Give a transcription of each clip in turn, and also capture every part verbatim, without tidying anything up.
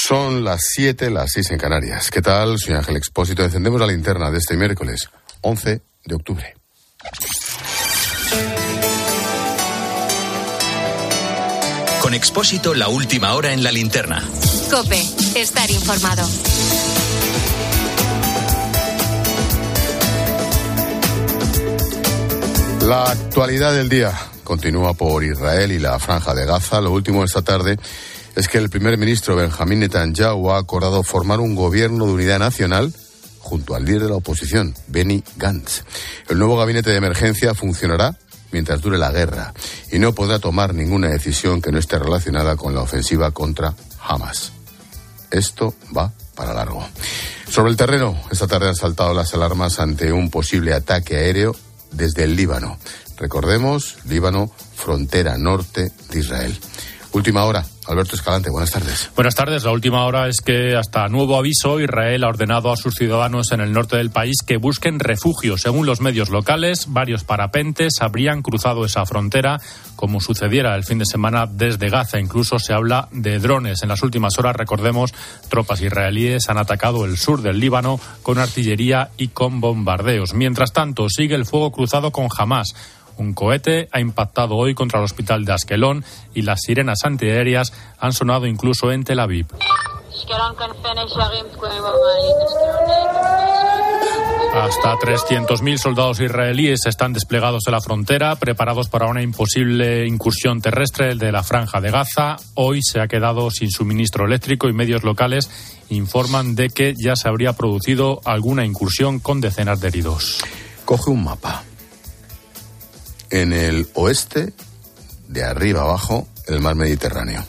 Son las siete, las seis en Canarias. ¿Qué tal? Soy Ángel Expósito. Encendemos la linterna de este miércoles, once de octubre. Con Expósito, la última hora en la linterna. COPE, estar informado. La actualidad del día continúa por Israel y la Franja de Gaza. Lo último de esta tarde es que el primer ministro Benjamín Netanyahu ha acordado formar un gobierno de unidad nacional junto al líder de la oposición, Benny Gantz. El nuevo gabinete de emergencia funcionará mientras dure la guerra y no podrá tomar ninguna decisión que no esté relacionada con la ofensiva contra Hamas. Esto va para largo. Sobre el terreno, esta tarde han saltado las alarmas ante un posible ataque aéreo desde el Líbano. Recordemos, Líbano, frontera norte de Israel. Última hora. Alberto Escalante, buenas tardes. Buenas tardes. La última hora es que, hasta nuevo aviso, Israel ha ordenado a sus ciudadanos en el norte del país que busquen refugio. Según los medios locales, varios parapentes habrían cruzado esa frontera, como sucediera el fin de semana desde Gaza. Incluso se habla de drones. En las últimas horas, recordemos, tropas israelíes han atacado el sur del Líbano con artillería y con bombardeos. Mientras tanto, sigue el fuego cruzado con Hamas. Un cohete ha impactado hoy contra el hospital de Askelón y las sirenas antiaéreas han sonado incluso en Tel Aviv. Hasta trescientos mil soldados israelíes están desplegados en la frontera, preparados para una imposible incursión terrestre de la Franja de Gaza. Hoy se ha quedado sin suministro eléctrico y medios locales informan de que ya se habría producido alguna incursión con decenas de heridos. Coge un mapa. En el oeste, de arriba abajo, el mar Mediterráneo.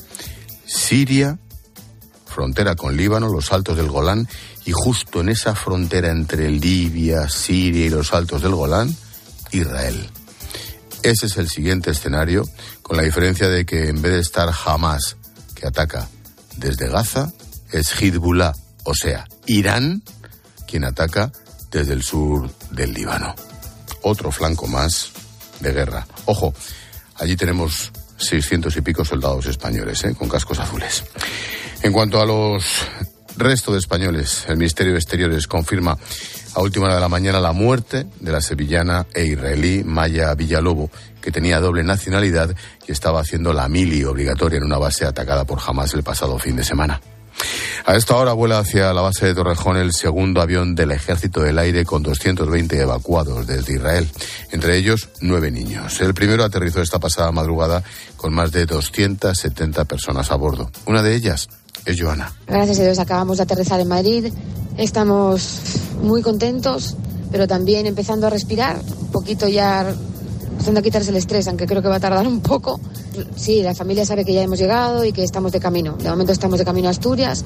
Siria, frontera con Líbano, los Altos del Golán, y justo en esa frontera entre Libia, Siria y los Altos del Golán, Israel. Ese es el siguiente escenario, con la diferencia de que en vez de estar Hamas, que ataca desde Gaza, es Hezbollah, o sea, Irán, quien ataca desde el sur del Líbano. Otro flanco más de guerra. Ojo, allí tenemos seiscientos y pico soldados españoles, ¿eh? Con cascos azules. En cuanto a los restos de españoles, el Ministerio de Exteriores confirma a última hora de la mañana la muerte de la sevillana e israelí Maya Villalobos, que tenía doble nacionalidad y estaba haciendo la mili obligatoria en una base atacada por Hamas el pasado fin de semana. A esta hora vuela hacia la base de Torrejón el segundo avión del Ejército del Aire con doscientos veinte evacuados desde Israel, entre ellos nueve niños. El primero aterrizó esta pasada madrugada con más de doscientas setenta personas a bordo. Una de ellas es Joana. Gracias a Dios acabamos de aterrizar en Madrid. Estamos muy contentos, pero también empezando a respirar, un poquito ya empezando a quitarse el estrés, aunque creo que va a tardar un poco. Sí, la familia sabe que ya hemos llegado y que estamos de camino. De momento estamos de camino a Asturias.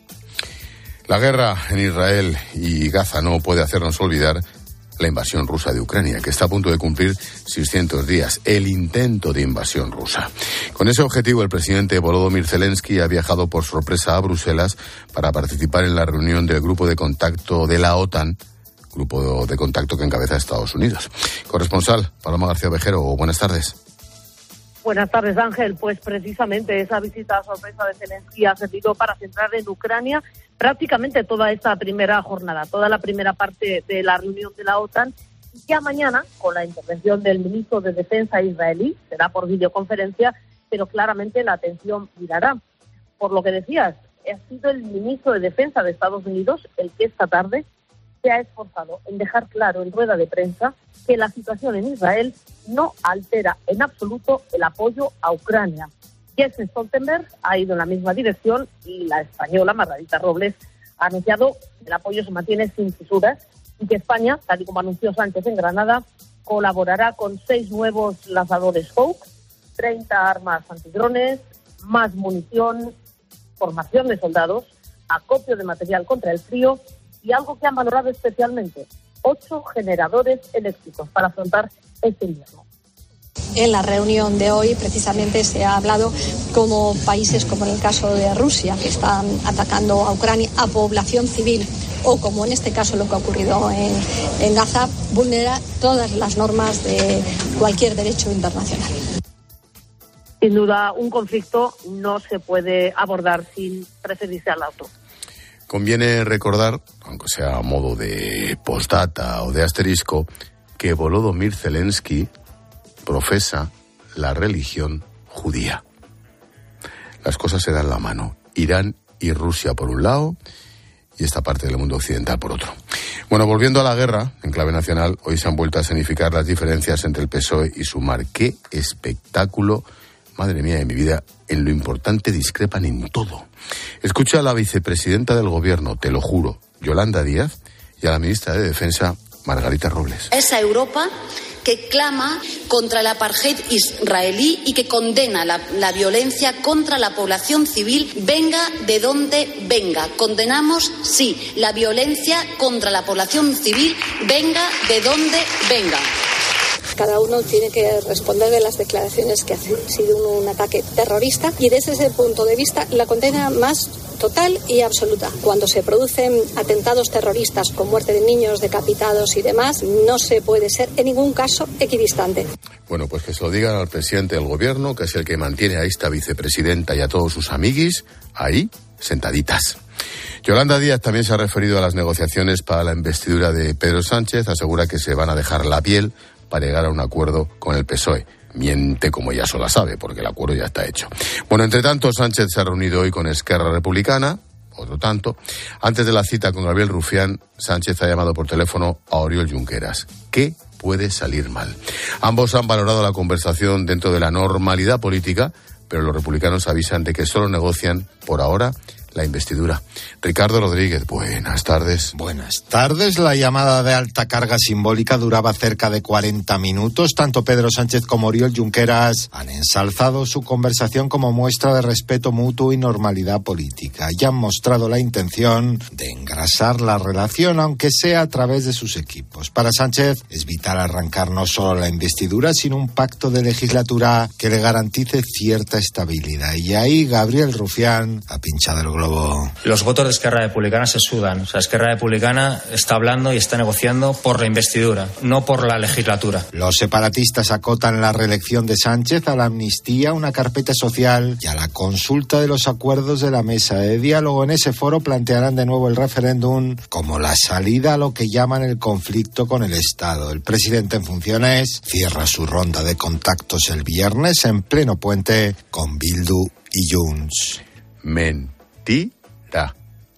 La guerra en Israel y Gaza no puede hacernos olvidar la invasión rusa de Ucrania, que está a punto de cumplir seiscientos días, el intento de invasión rusa. Con ese objetivo, el presidente Volodymyr Zelensky ha viajado por sorpresa a Bruselas para participar en la reunión del grupo de contacto de la OTAN, grupo de contacto que encabeza Estados Unidos. Corresponsal Paloma García Vejero, buenas tardes. Buenas tardes, Ángel. Pues precisamente esa visita sorpresa de Zelensky ha servido para centrar en Ucrania prácticamente toda esta primera jornada, toda la primera parte de la reunión de la OTAN. Y ya mañana, con la intervención del ministro de Defensa israelí, será por videoconferencia, pero claramente la atención mirará. Por lo que decías, ha sido el ministro de Defensa de Estados Unidos el que esta tarde se ha esforzado en dejar claro en rueda de prensa que la situación en Israel no altera en absoluto el apoyo a Ucrania. Jens Stoltenberg ha ido en la misma dirección y la española Margarita Robles ha anunciado que el apoyo se mantiene sin fisuras y que España, tal y como anunció Sánchez en Granada, colaborará con seis nuevos lanzadores Hawk, treinta armas antidrones, más munición, formación de soldados, acopio de material contra el frío y algo que han valorado especialmente, ocho generadores eléctricos para afrontar este invierno. En la reunión de hoy precisamente se ha hablado como países como en el caso de Rusia, que están atacando a Ucrania, a población civil, o como en este caso lo que ha ocurrido en, en Gaza, vulnera todas las normas de cualquier derecho internacional. Sin duda, un conflicto no se puede abordar sin referirse al auto. Conviene recordar, aunque sea a modo de postdata o de asterisco, que Volodymyr Zelensky profesa la religión judía. Las cosas se dan la mano. Irán y Rusia por un lado y esta parte del mundo occidental por otro. Bueno, volviendo a la guerra, en clave nacional, hoy se han vuelto a escenificar las diferencias entre el P S O E y Sumar. ¡Qué espectáculo! Madre mía de mi vida, en lo importante discrepan en todo. Escucha a la vicepresidenta del gobierno, te lo juro, Yolanda Díaz, y a la ministra de Defensa, Margarita Robles. Esa Europa que clama contra el apartheid israelí y que condena la, la violencia contra la población civil, venga de donde venga. Condenamos, sí, la violencia contra la población civil, venga de donde venga. Cada uno tiene que responder de las declaraciones que hace. Ha sido un, un ataque terrorista y desde ese punto de vista la condena más total y absoluta. Cuando se producen atentados terroristas con muerte de niños, decapitados y demás, no se puede ser en ningún caso equidistante. Bueno, pues que se lo digan al presidente del gobierno, que es el que mantiene a esta vicepresidenta y a todos sus amiguis ahí, sentaditas. Yolanda Díaz también se ha referido a las negociaciones para la investidura de Pedro Sánchez, asegura que se van a dejar la piel para llegar a un acuerdo con el P S O E. Miente como ella sola sabe, porque el acuerdo ya está hecho. Bueno, entre tanto, Sánchez se ha reunido hoy con Esquerra Republicana, otro tanto. Antes de la cita con Gabriel Rufián, Sánchez ha llamado por teléfono a Oriol Junqueras. ¿Qué puede salir mal? Ambos han valorado la conversación dentro de la normalidad política, pero los republicanos avisan de que solo negocian, por ahora, la investidura. Ricardo Rodríguez, buenas tardes. Buenas tardes. La llamada de alta carga simbólica duraba cerca de cuarenta minutos. Tanto Pedro Sánchez como Oriol Junqueras han ensalzado su conversación como muestra de respeto mutuo y normalidad política y han mostrado la intención de engrasar la relación, aunque sea a través de sus equipos. Para Sánchez es vital arrancar no solo la investidura, sino un pacto de legislatura que le garantice cierta estabilidad. Y ahí Gabriel Rufián ha pinchado el globo. Los votos de Esquerra Republicana se sudan. O sea, Esquerra Republicana está hablando y está negociando por la investidura, no por la legislatura. Los separatistas acotan la reelección de Sánchez a la amnistía, una carpeta social y a la consulta de los acuerdos de la mesa de diálogo. En ese foro plantearán de nuevo el referéndum como la salida a lo que llaman el conflicto con el Estado. El presidente en funciones cierra su ronda de contactos el viernes en pleno puente con Bildu y Junts. Men. Mentira.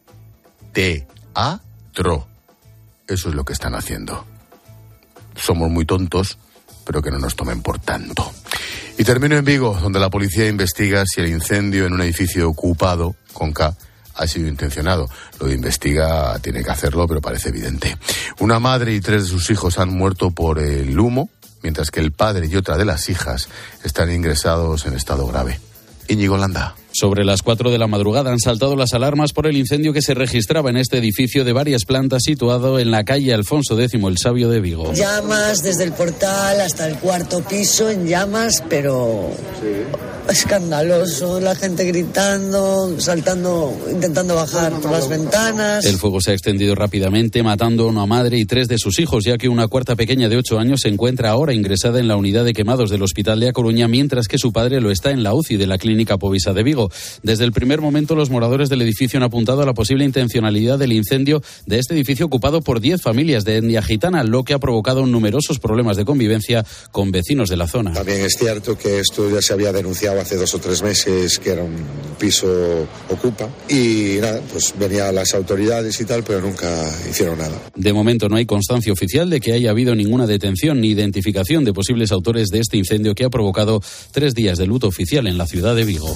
Teatro. Eso es lo que están haciendo. Somos muy tontos, pero que no nos tomen por tanto. Y termino en Vigo, donde la policía investiga si el incendio en un edificio ocupado, con K, ha sido intencionado. Lo de investiga tiene que hacerlo, pero parece evidente. Una madre y tres de sus hijos han muerto por el humo, mientras que el padre y otra de las hijas están ingresados en estado grave. Íñigo Landa. Sobre las cuatro de la madrugada han saltado las alarmas por el incendio que se registraba en este edificio de varias plantas situado en la calle Alfonso X el Sabio de Vigo. Llamas desde el portal hasta el cuarto piso en llamas, pero escandaloso, la gente gritando, saltando, intentando bajar por las ventanas. El fuego se ha extendido rápidamente, matando a una madre y tres de sus hijos, ya que una cuarta pequeña de ocho años se encuentra ahora ingresada en la unidad de quemados del Hospital de A Coruña, mientras que su padre lo está en la U C I de la Clínica Povisa de Vigo. Desde el primer momento, los moradores del edificio han apuntado a la posible intencionalidad del incendio de este edificio ocupado por diez familias de etnia gitana, lo que ha provocado numerosos problemas de convivencia con vecinos de la zona. También es cierto que esto ya se había denunciado hace dos o tres meses, que era un piso ocupa, y nada, pues venían las autoridades y tal, pero nunca hicieron nada. De momento no hay constancia oficial de que haya habido ninguna detención ni identificación de posibles autores de este incendio que ha provocado tres días de luto oficial en la ciudad de Vigo.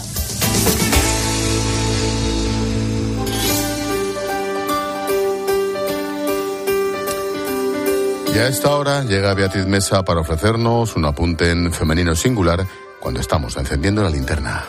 Y a esta hora llega Beatriz Mesa para ofrecernos un apunte en femenino singular cuando estamos encendiendo la linterna.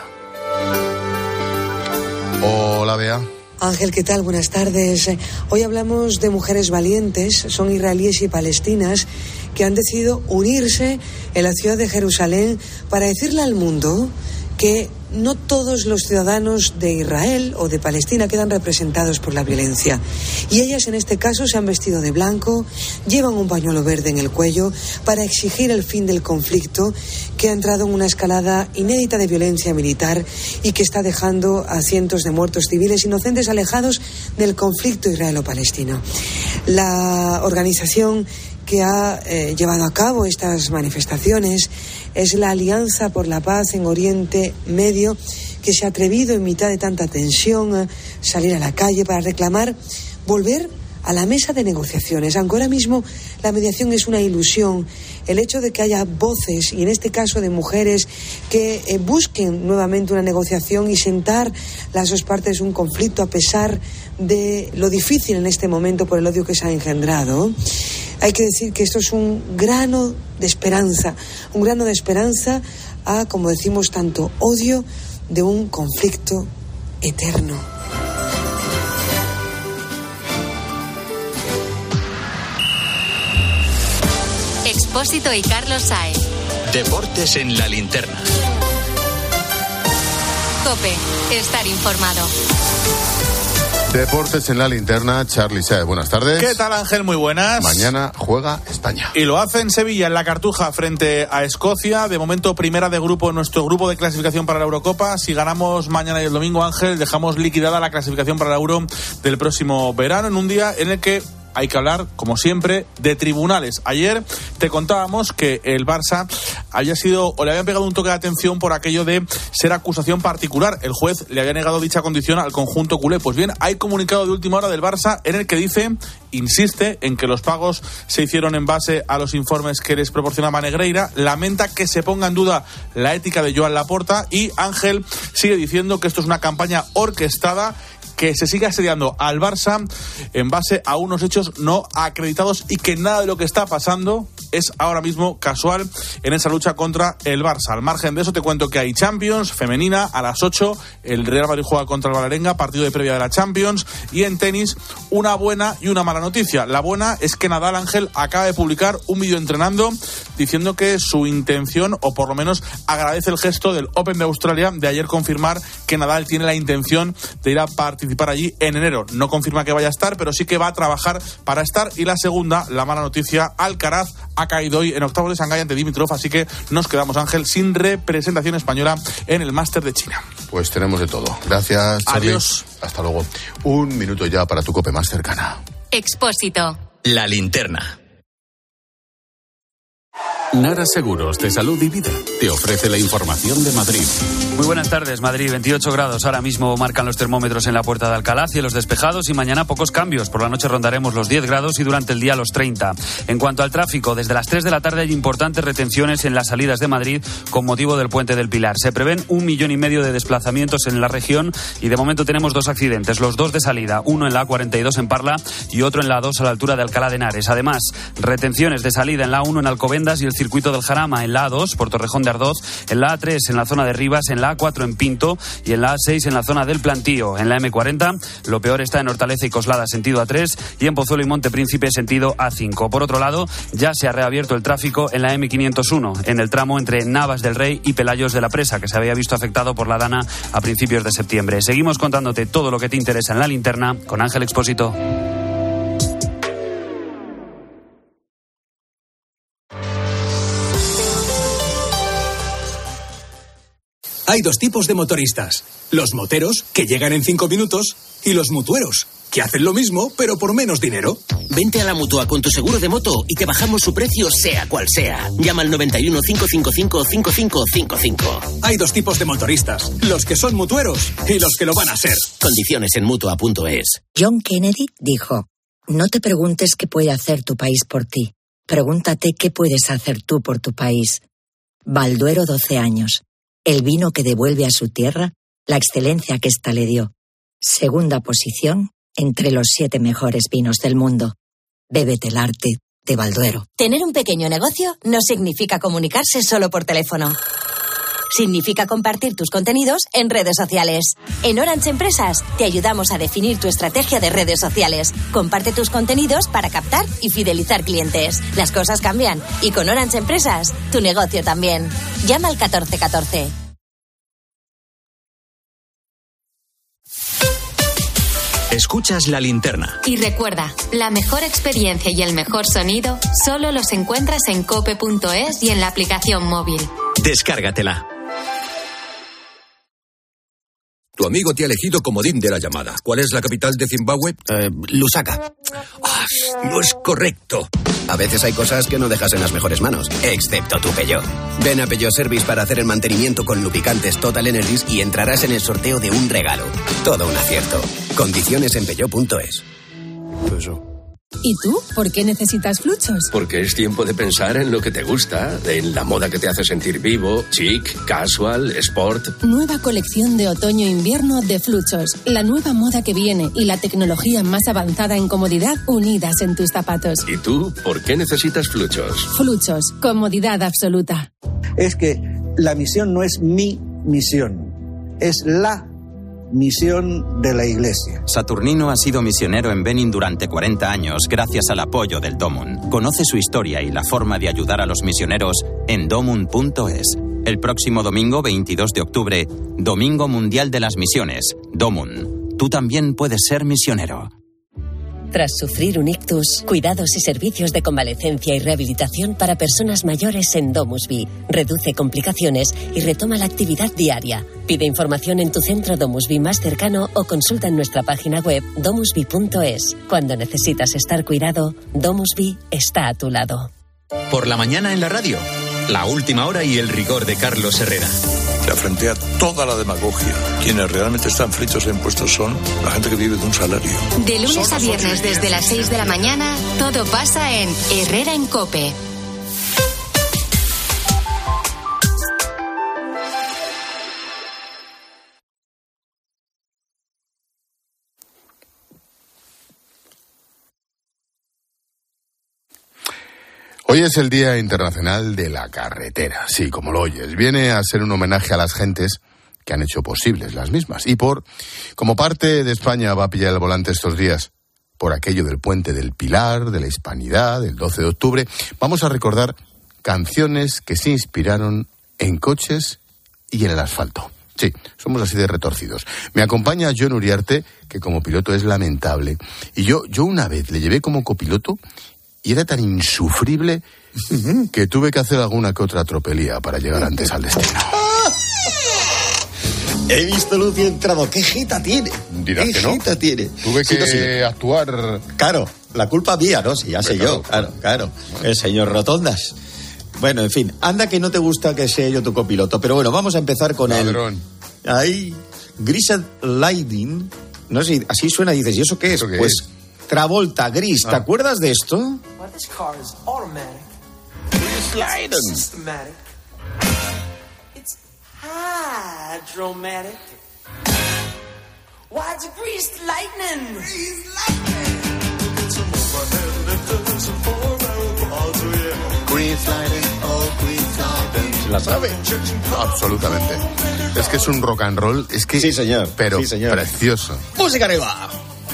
Hola, Bea. Ángel, ¿qué tal? Buenas tardes. Hoy hablamos de mujeres valientes, son israelíes y palestinas que han decidido unirse en la ciudad de Jerusalén para decirle al mundo que no todos los ciudadanos de Israel o de Palestina quedan representados por la violencia. Y ellas en este caso se han vestido de blanco, llevan un pañuelo verde en el cuello para exigir el fin del conflicto que ha entrado en una escalada inédita de violencia militar y que está dejando a cientos de muertos civiles inocentes alejados del conflicto israelo-palestino. La organización que ha eh, llevado a cabo estas manifestaciones es la Alianza por la Paz en Oriente Medio, que se ha atrevido en mitad de tanta tensión a salir a la calle para reclamar volver a la mesa de negociaciones, aunque ahora mismo la mediación es una ilusión. El hecho de que haya voces, y en este caso de mujeres, que eh, busquen nuevamente una negociación y sentar las dos partes un conflicto a pesar de lo difícil en este momento por el odio que se ha engendrado. Hay que decir que esto es un grano de esperanza, un grano de esperanza a, como decimos, tanto odio de un conflicto eterno. Expósito y Carlos Saez. Deportes en la linterna. COPE, estar informado. Deportes en la linterna, Charly Saez, buenas tardes. ¿Qué tal, Ángel? Muy buenas. Mañana juega España. Y lo hace en Sevilla, en la Cartuja, frente a Escocia. De momento, primera de grupo en nuestro grupo de clasificación para la Eurocopa. Si ganamos mañana y el domingo, Ángel, dejamos liquidada la clasificación para la Euro del próximo verano, en un día en el que hay que hablar, como siempre, de tribunales. Ayer te contábamos que el Barça había sido, o le habían pegado un toque de atención por aquello de ser acusación particular. El juez le había negado dicha condición al conjunto culé. Pues bien, hay comunicado de última hora del Barça en el que dice, insiste en que los pagos se hicieron en base a los informes que les proporcionaba Negreira, lamenta que se ponga en duda la ética de Joan Laporta y Ángel sigue diciendo que esto es una campaña orquestada que se sigue asediando al Barça en base a unos hechos no acreditados y que nada de lo que está pasando es ahora mismo casual en esa lucha contra el Barça. Al margen de eso te cuento que hay Champions femenina a las ocho, el Real Madrid juega contra el Valerenga, partido de previa de la Champions, y en tenis una buena y una mala noticia. La buena es que Nadal, Ángel, acaba de publicar un vídeo entrenando diciendo que su intención, o por lo menos agradece el gesto del Open de Australia de ayer confirmar que Nadal tiene la intención de ir a participar allí en enero. No confirma que vaya a estar, pero sí que va a trabajar para estar. Y la segunda, la mala noticia, Alcaraz ha caído hoy en octavos de Shanghái ante Dimitrov, así que nos quedamos, Ángel, sin representación española en el Máster de China. Pues tenemos de todo. Gracias, Charly. Adiós. Hasta luego. Un minuto ya para tu COPE más cercana. Expósito. La linterna. Nara Seguros de Salud y Vida te ofrece la información de Madrid. Muy buenas tardes, Madrid. veintiocho grados ahora mismo marcan los termómetros en la Puerta de Alcalá, cielos despejados y mañana pocos cambios. Por la noche rondaremos los diez grados y durante el día los treinta. En cuanto al tráfico, desde las tres de la tarde hay importantes retenciones en las salidas de Madrid con motivo del Puente del Pilar. Se prevén un millón y medio de desplazamientos en la región y de momento tenemos dos accidentes, los dos de salida, uno en la A cuarenta y dos en Parla y otro en la A dos a la altura de Alcalá de Henares. Además, retenciones de salida en la A uno en Alcobendas y el circuito del Jarama en la A dos por Torrejón de Ardoz, en la A tres en la zona de Rivas, en la A cuatro en Pinto y en la A seis en la zona del Plantío. En la M cuarenta lo peor está en Hortaleza y Coslada sentido A tres y en Pozuelo y Montepríncipe sentido A cinco. Por otro lado, ya se ha reabierto el tráfico en la M quinientos uno, en el tramo entre Navas del Rey y Pelayos de la Presa, que se había visto afectado por la Dana a principios de septiembre. Seguimos contándote todo lo que te interesa en la linterna con Ángel Expósito. Hay dos tipos de motoristas. Los moteros, que llegan en cinco minutos, y los mutueros, que hacen lo mismo, pero por menos dinero. Vente a la Mutua con tu seguro de moto y te bajamos su precio sea cual sea. Llama al noventa y uno, cincuecientos cincuenta y cinco, cincuenta y cinco cincuenta y cinco. Hay dos tipos de motoristas, los que son mutueros y los que lo van a ser. Condiciones en Mutua punto es. John Kennedy dijo, no te preguntes qué puede hacer tu país por ti. Pregúntate qué puedes hacer tú por tu país. Balduero doce años. El vino que devuelve a su tierra la excelencia que ésta le dio. Segunda posición entre los siete mejores vinos del mundo. Bébete el arte de Balduero. Tener un pequeño negocio no significa comunicarse solo por teléfono. Significa compartir tus contenidos en redes sociales. En Orange Empresas te ayudamos a definir tu estrategia de redes sociales. Comparte tus contenidos para captar y fidelizar clientes. Las cosas cambian y con Orange Empresas tu negocio también. Llama al catorce catorce. Escuchas La Linterna. Y recuerda, la mejor experiencia y el mejor sonido solo los encuentras en cope punto es y en la aplicación móvil. Descárgatela. Tu amigo te ha elegido comodín de la llamada. ¿Cuál es la capital de Zimbabue? Eh, Lusaka. Ah, no es correcto. A veces hay cosas que no dejas en las mejores manos, excepto tu Peugeot. Ven a Peugeot Service para hacer el mantenimiento con lubricantes Total Energies y entrarás en el sorteo de un regalo. Todo un acierto. Condiciones en peugeot punto es. ¿Y tú? ¿Por qué necesitas Fluchos? Porque es tiempo de pensar en lo que te gusta, en la moda que te hace sentir vivo, chic, casual, sport. Nueva colección de otoño-invierno de Fluchos. La nueva moda que viene y la tecnología más avanzada en comodidad unidas en tus zapatos. ¿Y tú? ¿Por qué necesitas Fluchos? Fluchos. Comodidad absoluta. Es que la misión no es mi misión, es la misión de la Iglesia. Saturnino ha sido misionero en Benin durante cuarenta años gracias al apoyo del Domun. Conoce su historia y la forma de ayudar a los misioneros en domun punto es. El próximo domingo veintidós de octubre, Domingo Mundial de las Misiones. Domun. Tú también puedes ser misionero. Tras sufrir un ictus, cuidados y servicios de convalecencia y rehabilitación para personas mayores en DomusVi. Reduce complicaciones y retoma la actividad diaria. Pide información en tu centro DomusVi más cercano o consulta en nuestra página web domusvi punto es. Cuando necesitas estar cuidado, DomusVi está a tu lado. Por la mañana en la radio, la última hora y el rigor de Carlos Herrera. Que frente a toda la demagogia, quienes realmente están fritos en puestos son la gente que vive de un salario. De lunes a viernes desde las seis de la mañana, todo pasa en Herrera en Cope. Hoy es el Día Internacional de la Carretera. Sí, como lo oyes, viene a ser un homenaje a las gentes que han hecho posibles las mismas. Y por, como parte de España va a pillar el volante estos días, por aquello del Puente del Pilar, de la Hispanidad, del doce de octubre, vamos a recordar canciones que se inspiraron en coches y en el asfalto. Sí, somos así de retorcidos. Me acompaña Jon Uriarte, que como piloto es lamentable. Y yo, yo una vez le llevé como copiloto y era tan insufrible que tuve que hacer alguna que otra tropelía para llegar antes al destino. He visto Lucy entrado. ¿Qué jeta tiene? Dirás ¿Qué que no. jeta tiene? Tuve Sí, que no, sí. actuar. Claro, la culpa mía, ¿no? Sí, ya sé Claro, yo. Claro, claro. El señor Rotondas. Bueno, en fin, anda que no te gusta que sea yo tu copiloto. Pero bueno, vamos a empezar con Ladrón. el... Ahí, Grised Lightning. No sé, así suena y dices, ¿y eso qué es? ¿Eso qué pues es? Travolta, Gris. ¿Te Ah. acuerdas de esto? Well, this car is automatic. Lightning. It's systematic. It's hydromatic. Why'd you grease the lightning? Grease lightning. ¿La sabe? Absolutamente. Es que es un rock and roll, es que... Sí, señor. Pero Sí, señor. precioso. ¡Música arriba!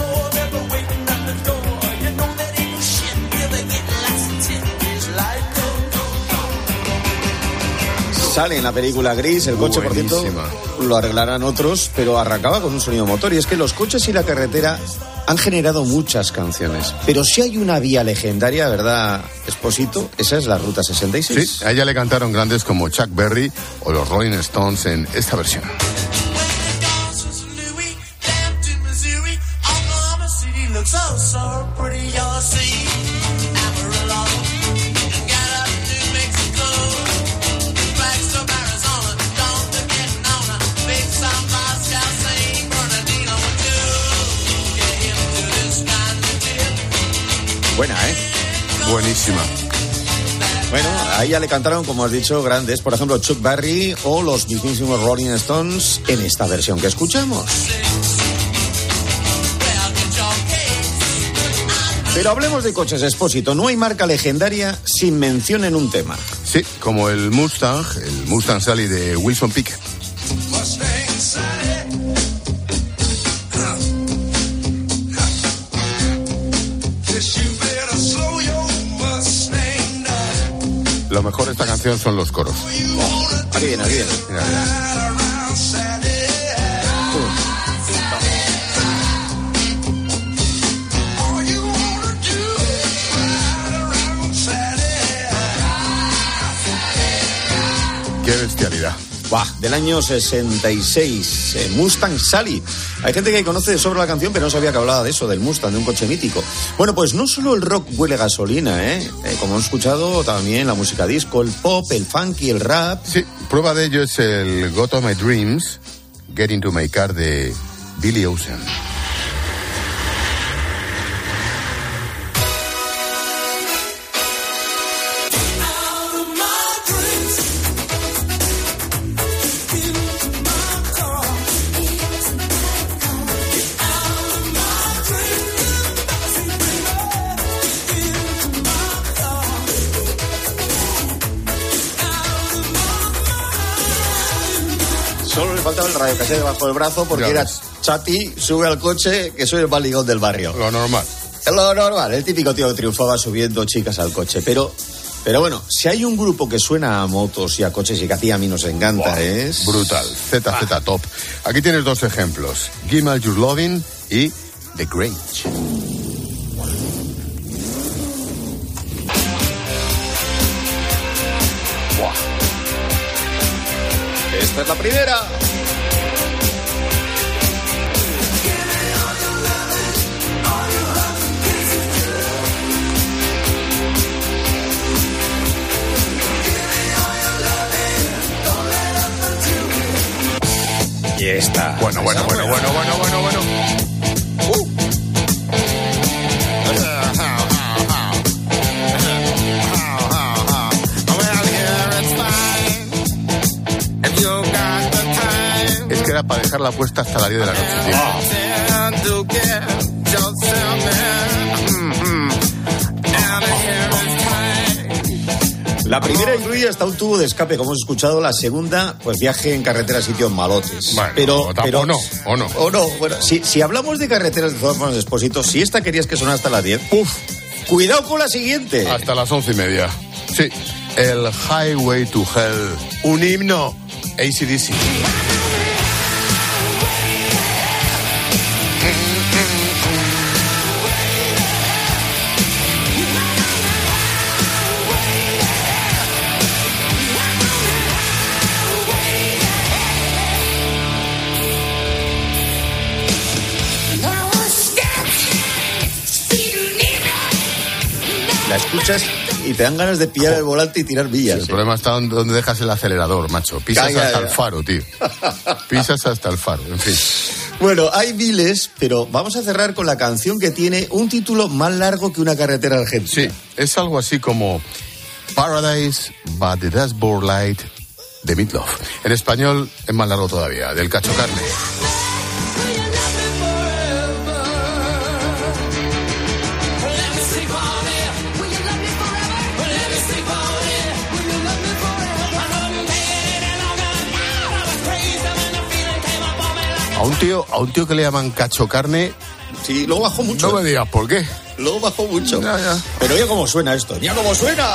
Sale en la película Gris, el coche, por cierto, Buenísima. lo arreglarán otros, pero arrancaba con un sonido motor. Y es que los coches y la carretera han generado muchas canciones. Pero si hay una vía legendaria, ¿verdad, Esposito? Esa es la Ruta sesenta y seis. Sí, a ella le cantaron grandes como Chuck Berry o los Rolling Stones en esta versión. So, so pretty, you'll see Amarillo, got up New Mexico, Flagstaff, Arizona, don't forget Nona, Big San Moscow, Saint Bernardino, too. Get into this kind of dip. Buena, ¿eh? Buenísima. Bueno, a ella le cantaron, como has dicho, grandes, por ejemplo, Chuck Berry o los mismísimos Rolling Stones en esta versión que escuchamos. Pero hablemos de coches, Expósito. No hay marca legendaria sin mención en un tema. Sí, como el Mustang, el Mustang Sally de Wilson Pickett. Lo mejor de esta canción son los coros. Aquí viene, aquí viene. Mira, mira. Bah, del año sesenta y seis, eh, Mustang Sally. Hay gente que conoce de sobra la canción, pero no sabía que hablaba de eso, del Mustang, de un coche mítico. Bueno, pues no solo el rock huele a gasolina, ¿eh? eh como hemos escuchado, también la música disco, el pop, el funky, el rap. Sí, prueba de ello es el Got All My Dreams, Get Into My Car de Billy Ocean. Solo le faltaba el radiocasete debajo del brazo porque era Chati, sube al coche, que soy el baligón del barrio. Lo normal. Lo normal, el típico tío que triunfaba subiendo chicas al coche. Pero, pero bueno, si hay un grupo que suena a motos y a coches y que a ti y a mí nos encanta, wow, es... brutal, Z Z ah. Top. Aquí tienes dos ejemplos, Give Me Your Lovin' y The Grange. Esta es la primera. Y esta. Bueno, bueno, bueno, bueno, bueno, bueno, bueno. Uh. Es que era para dejarla puesta hasta las diez de la noche, tío. La primera incluye hasta un tubo de escape, como hemos escuchado. La segunda, pues viaje en carretera a sitios malotes. Bueno, pero, o, pero o no, o no. O no. Bueno, si, si hablamos de carreteras de todas formas, Expósito, si esta querías que sonara hasta las diez, ¡puf! Cuidado con la siguiente. Hasta las once y media. Sí, el Highway to Hell, un himno, A C D C. La escuchas y te dan ganas de pillar el volante y tirar villas. Sí, el ¿eh? problema está donde, donde dejas el acelerador, macho. Pisas Calla, hasta ya. el faro, tío. Pisas hasta el faro, en fin. Bueno, hay miles, pero vamos a cerrar con la canción que tiene un título más largo que una carretera argentina. Sí, es algo así como Paradise by the Dashboard Light de Meatloaf. En español es más largo todavía, del Cacho Carne. A un tío, a un tío que le llaman Cacho Carne. Sí, luego bajó mucho. No me digas por qué. Luego bajó mucho. Ya, ya. Pero oye cómo suena esto. ¡Ya cómo suena!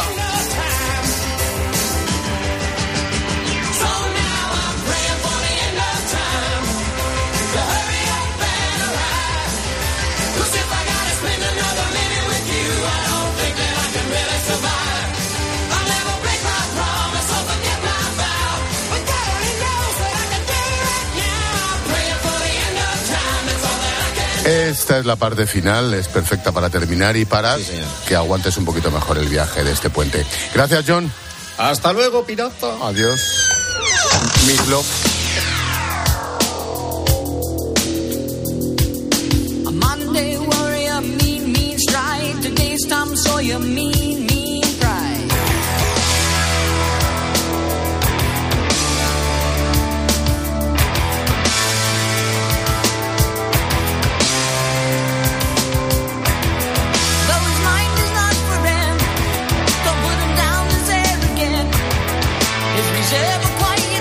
Esta es la parte final, es perfecta para terminar y para sí, que aguantes un poquito mejor el viaje de este puente. Gracias, John. Hasta luego, pirata. Adiós. Meatloaf. A Monday warrior, mean, mean strike. Today's Tom Sawyer, mean, mean pride.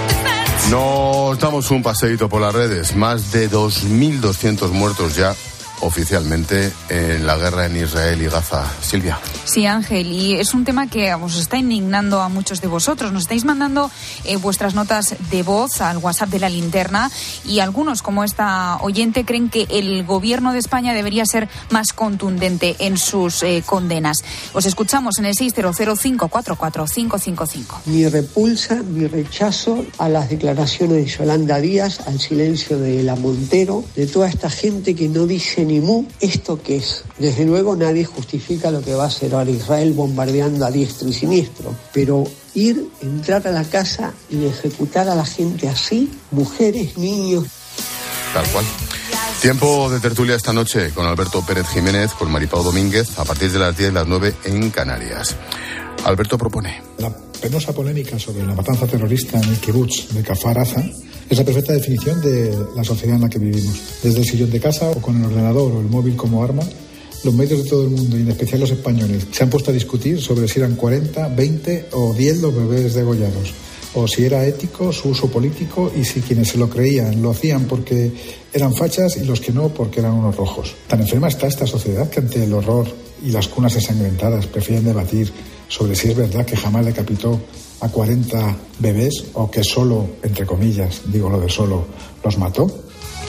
Nos damos un paseíto por las redes. Más de dos mil doscientos muertos ya oficialmente en la guerra en Israel y Gaza. Silvia. Sí, Ángel, y es un tema que os está indignando a muchos de vosotros. Nos estáis mandando eh, vuestras notas de voz al WhatsApp de La Linterna y algunos, como esta oyente, creen que el gobierno de España debería ser más contundente en sus eh, condenas. Os escuchamos en el seis cero cero, cinco cuatro cuatro, cinco cinco cinco. Mi repulsa, mi rechazo a las declaraciones de Yolanda Díaz, al silencio de la Montero, de toda esta gente que no dice ni mu. ¿Esto qué es? Desde luego nadie justifica lo que va a hacer ahora Israel bombardeando a diestro y siniestro, pero ir, entrar a la casa y ejecutar a la gente así, mujeres, niños. Tal cual. Tiempo de tertulia esta noche con Alberto Pérez Jiménez, con Maripau Domínguez, a partir de las diez, las nueve en Canarias. Alberto propone. La penosa polémica sobre la matanza terrorista en el kibutz de Kfar Aza es la perfecta definición de la sociedad en la que vivimos. Desde el sillón de casa o con el ordenador o el móvil como arma, los medios de todo el mundo, y en especial los españoles, se han puesto a discutir sobre si eran cuarenta, veinte o diez los bebés degollados, o si era ético su uso político y si quienes se lo creían lo hacían porque eran fachas y los que no porque eran unos rojos. Tan enferma está esta sociedad que ante el horror y las cunas ensangrentadas prefieren debatir sobre si es verdad que jamás decapitó a cuarenta bebés o que solo, entre comillas, digo lo de solo, los mató.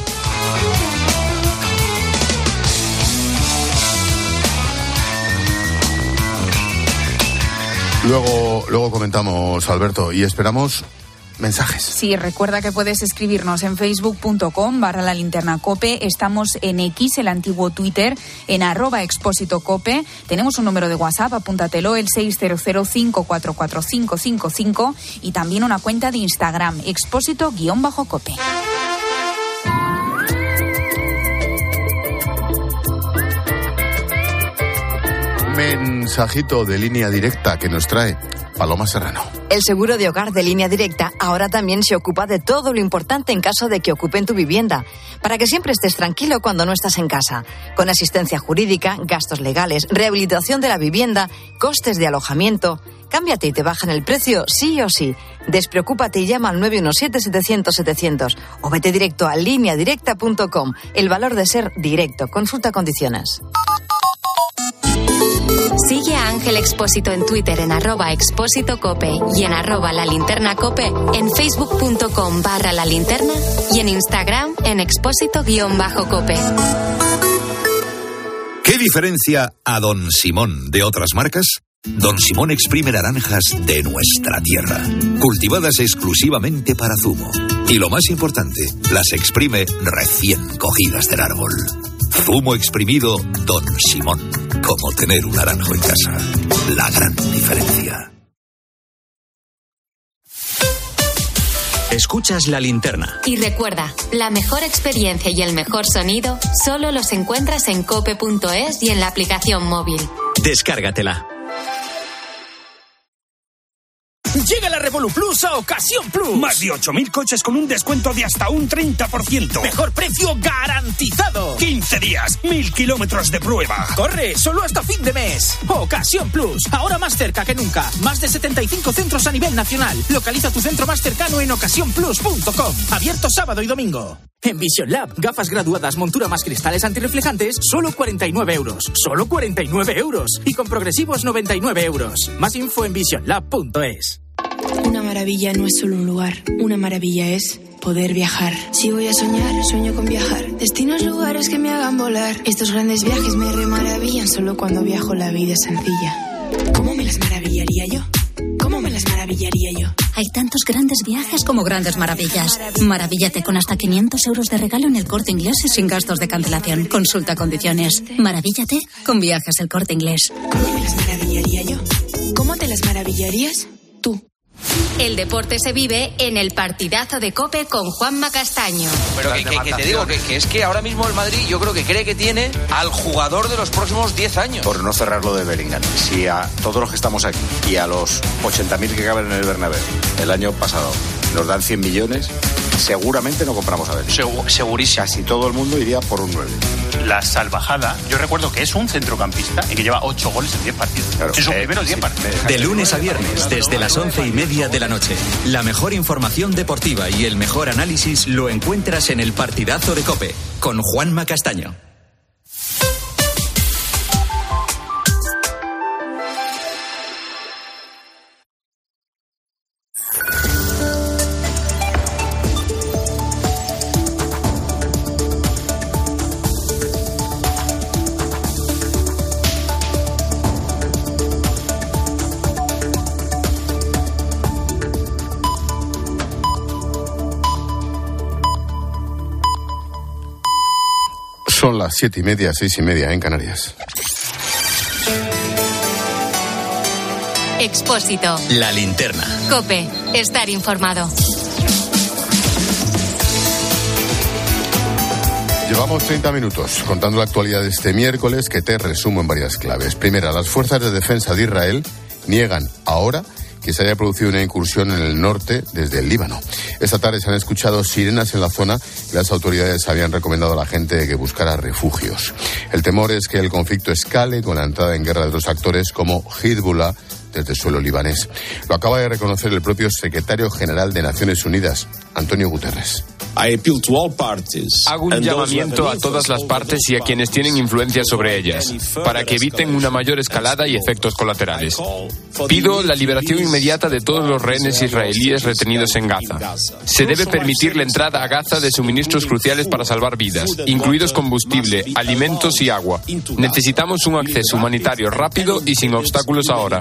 Luego, luego comentamos, Alberto, y esperamos mensajes. Sí, recuerda que puedes escribirnos en facebook punto com barra la linterna cope. Estamos en X, el antiguo Twitter, en arroba expósito cope. Tenemos un número de WhatsApp, apúntatelo, el seis cero cero, cinco cuatro cuatro, cinco cinco cinco, y también una cuenta de Instagram, expósito-cope. Mensajito de línea directa que nos trae Paloma Serrano. El seguro de hogar de Línea Directa ahora también se ocupa de todo lo importante en caso de que ocupen tu vivienda, para que siempre estés tranquilo cuando no estás en casa, con asistencia jurídica, gastos legales, rehabilitación de la vivienda, costes de alojamiento. Cámbiate y te bajan el precio sí o sí. Despreocúpate y llama al nueve uno siete, setecientos, setecientos o vete directo a línea directa punto com. El valor de ser directo. Consulta condiciones. Sigue a Ángel Expósito en Twitter en arroba expósito cope y en arroba la linterna cope, en facebook punto com barra la linterna y en Instagram en expósito guión bajo cope. ¿Qué diferencia a Don Simón de otras marcas? Don Simón exprime naranjas de nuestra tierra, cultivadas exclusivamente para zumo. Y lo más importante, las exprime recién cogidas del árbol. Zumo exprimido Don Simón, como tener un naranjo en casa. La gran diferencia. Escuchas La Linterna. Y recuerda, la mejor experiencia y el mejor sonido solo los encuentras en cope punto es y en la aplicación móvil. Descárgatela. Llega la Revolut Plus a Ocasión Plus. Más de ocho mil coches con un descuento de hasta un treinta por ciento. Mejor precio garantizado. quince días, mil kilómetros de prueba. Corre, solo hasta fin de mes. Ocasión Plus, ahora más cerca que nunca. Más de setenta y cinco centros a nivel nacional. Localiza tu centro más cercano en ocasión plus punto com. Abierto sábado y domingo. En Vision Lab, gafas graduadas, montura más cristales antirreflejantes, solo cuarenta y nueve euros. Solo cuarenta y nueve euros. Y con progresivos noventa y nueve euros. Más info en vision lab punto es. Una maravilla no es solo un lugar. Una maravilla es poder viajar. Si voy a soñar, sueño con viajar. Destinos, lugares que me hagan volar. Estos grandes viajes me remaravillan. Solo cuando viajo la vida es sencilla. ¿Cómo me las maravillaría yo? ¿Cómo me las maravillaría yo? Hay tantos grandes viajes como grandes maravillas. Maravíllate con hasta quinientos euros de regalo en el Corte Inglés y sin gastos de cancelación. Consulta condiciones. Maravíllate con Viajes El Corte Inglés. ¿Cómo me las maravillaría yo? ¿Cómo te las maravillarías tú? El deporte se vive en el partidazo de COPE con Juanma Castaño. Pero que, que, que te digo que, que es que ahora mismo el Madrid yo creo que cree que tiene al jugador de los próximos diez años. Por no cerrarlo de Bellingham. Si a todos los que estamos aquí y a los ochenta mil que caben en el Bernabéu el año pasado nos dan cien millones, seguramente no compramos a Bellingham. Segu- segurísimo. Casi todo el mundo iría por un nueve. La salvajada, yo recuerdo que es un centrocampista y que lleva ocho goles en diez partidos. Claro. En sus eh, primeros diez sí, partidos. De lunes a viernes, desde las once y media de la noche. La mejor información deportiva y el mejor análisis lo encuentras en el partidazo de COPE, con Juanma Castaño. Son las siete y media, seis y media en Canarias. Expósito. La linterna. COPE. Estar informado. Llevamos treinta minutos contando la actualidad de este miércoles, que te resumo en varias claves. Primera, las fuerzas de defensa de Israel niegan ahora que se haya producido una incursión en el norte desde el Líbano. Esta tarde se han escuchado sirenas en la zona y las autoridades habían recomendado a la gente que buscara refugios. El temor es que el conflicto escale con la entrada en guerra de dos actores como Hezbollah desde suelo libanés. Lo acaba de reconocer el propio secretario general de Naciones Unidas, Antonio Guterres. Hago un llamamiento a todas las partes y a quienes tienen influencia sobre ellas, para que eviten una mayor escalada y efectos colaterales. Pido la liberación inmediata de todos los rehenes israelíes retenidos en Gaza. Se debe permitir la entrada a Gaza de suministros cruciales para salvar vidas, incluidos combustible, alimentos y agua. Necesitamos un acceso humanitario rápido y sin obstáculos ahora.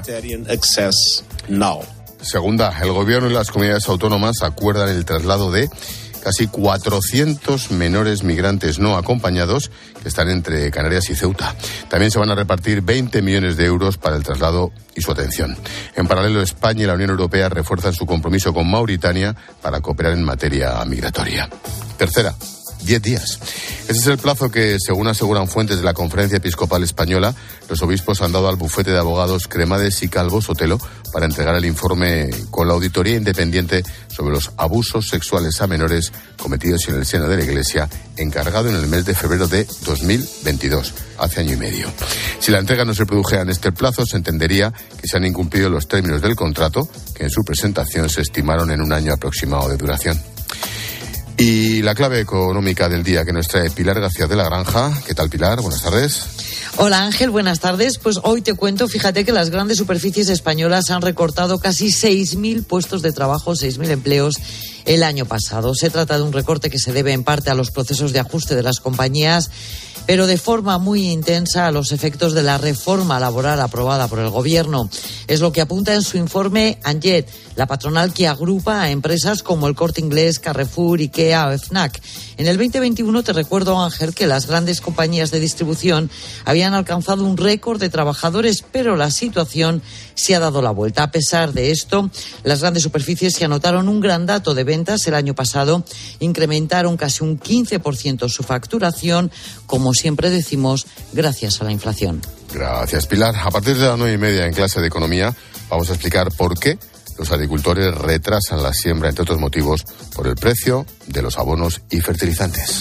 Segunda, el gobierno y las comunidades autónomas acuerdan el traslado de casi cuatrocientos menores migrantes no acompañados que están entre Canarias y Ceuta. También se van a repartir veinte millones de euros para el traslado y su atención. En paralelo, España y la Unión Europea refuerzan su compromiso con Mauritania para cooperar en materia migratoria. Tercera, diez días. Ese es el plazo que, según aseguran fuentes de la Conferencia Episcopal Española, los obispos han dado al bufete de abogados Cremades y Calvo Sotelo para entregar el informe con la auditoría independiente sobre los abusos sexuales a menores cometidos en el seno de la Iglesia, encargado en el mes de febrero de dos mil veintidós, hace año y medio. Si la entrega no se produjera en este plazo, se entendería que se han incumplido los términos del contrato, que en su presentación se estimaron en un año aproximado de duración. Y la clave económica del día que nos trae Pilar García de la Granja. ¿Qué tal, Pilar? Buenas tardes. Hola, Ángel, buenas tardes. Pues hoy te cuento, fíjate que las grandes superficies españolas han recortado casi seis mil puestos de trabajo, seis mil empleos el año pasado. Se trata de un recorte que se debe en parte a los procesos de ajuste de las compañías, pero de forma muy intensa a los efectos de la reforma laboral aprobada por el Gobierno. Es lo que apunta en su informe ANGET, la patronal que agrupa a empresas como el Corte Inglés, Carrefour, IKEA o FNAC. En el veinte veintiuno, te recuerdo, Ángel, que las grandes compañías de distribución habían alcanzado un récord de trabajadores, pero la situación se ha dado la vuelta. A pesar de esto, las grandes superficies se anotaron un gran dato de ventas el año pasado, incrementaron casi un quince por ciento su facturación, como siempre decimos, gracias a la inflación. Gracias, Pilar. A partir de las nueve y media en clase de economía vamos a explicar por qué los agricultores retrasan la siembra, entre otros motivos, por el precio de los abonos y fertilizantes.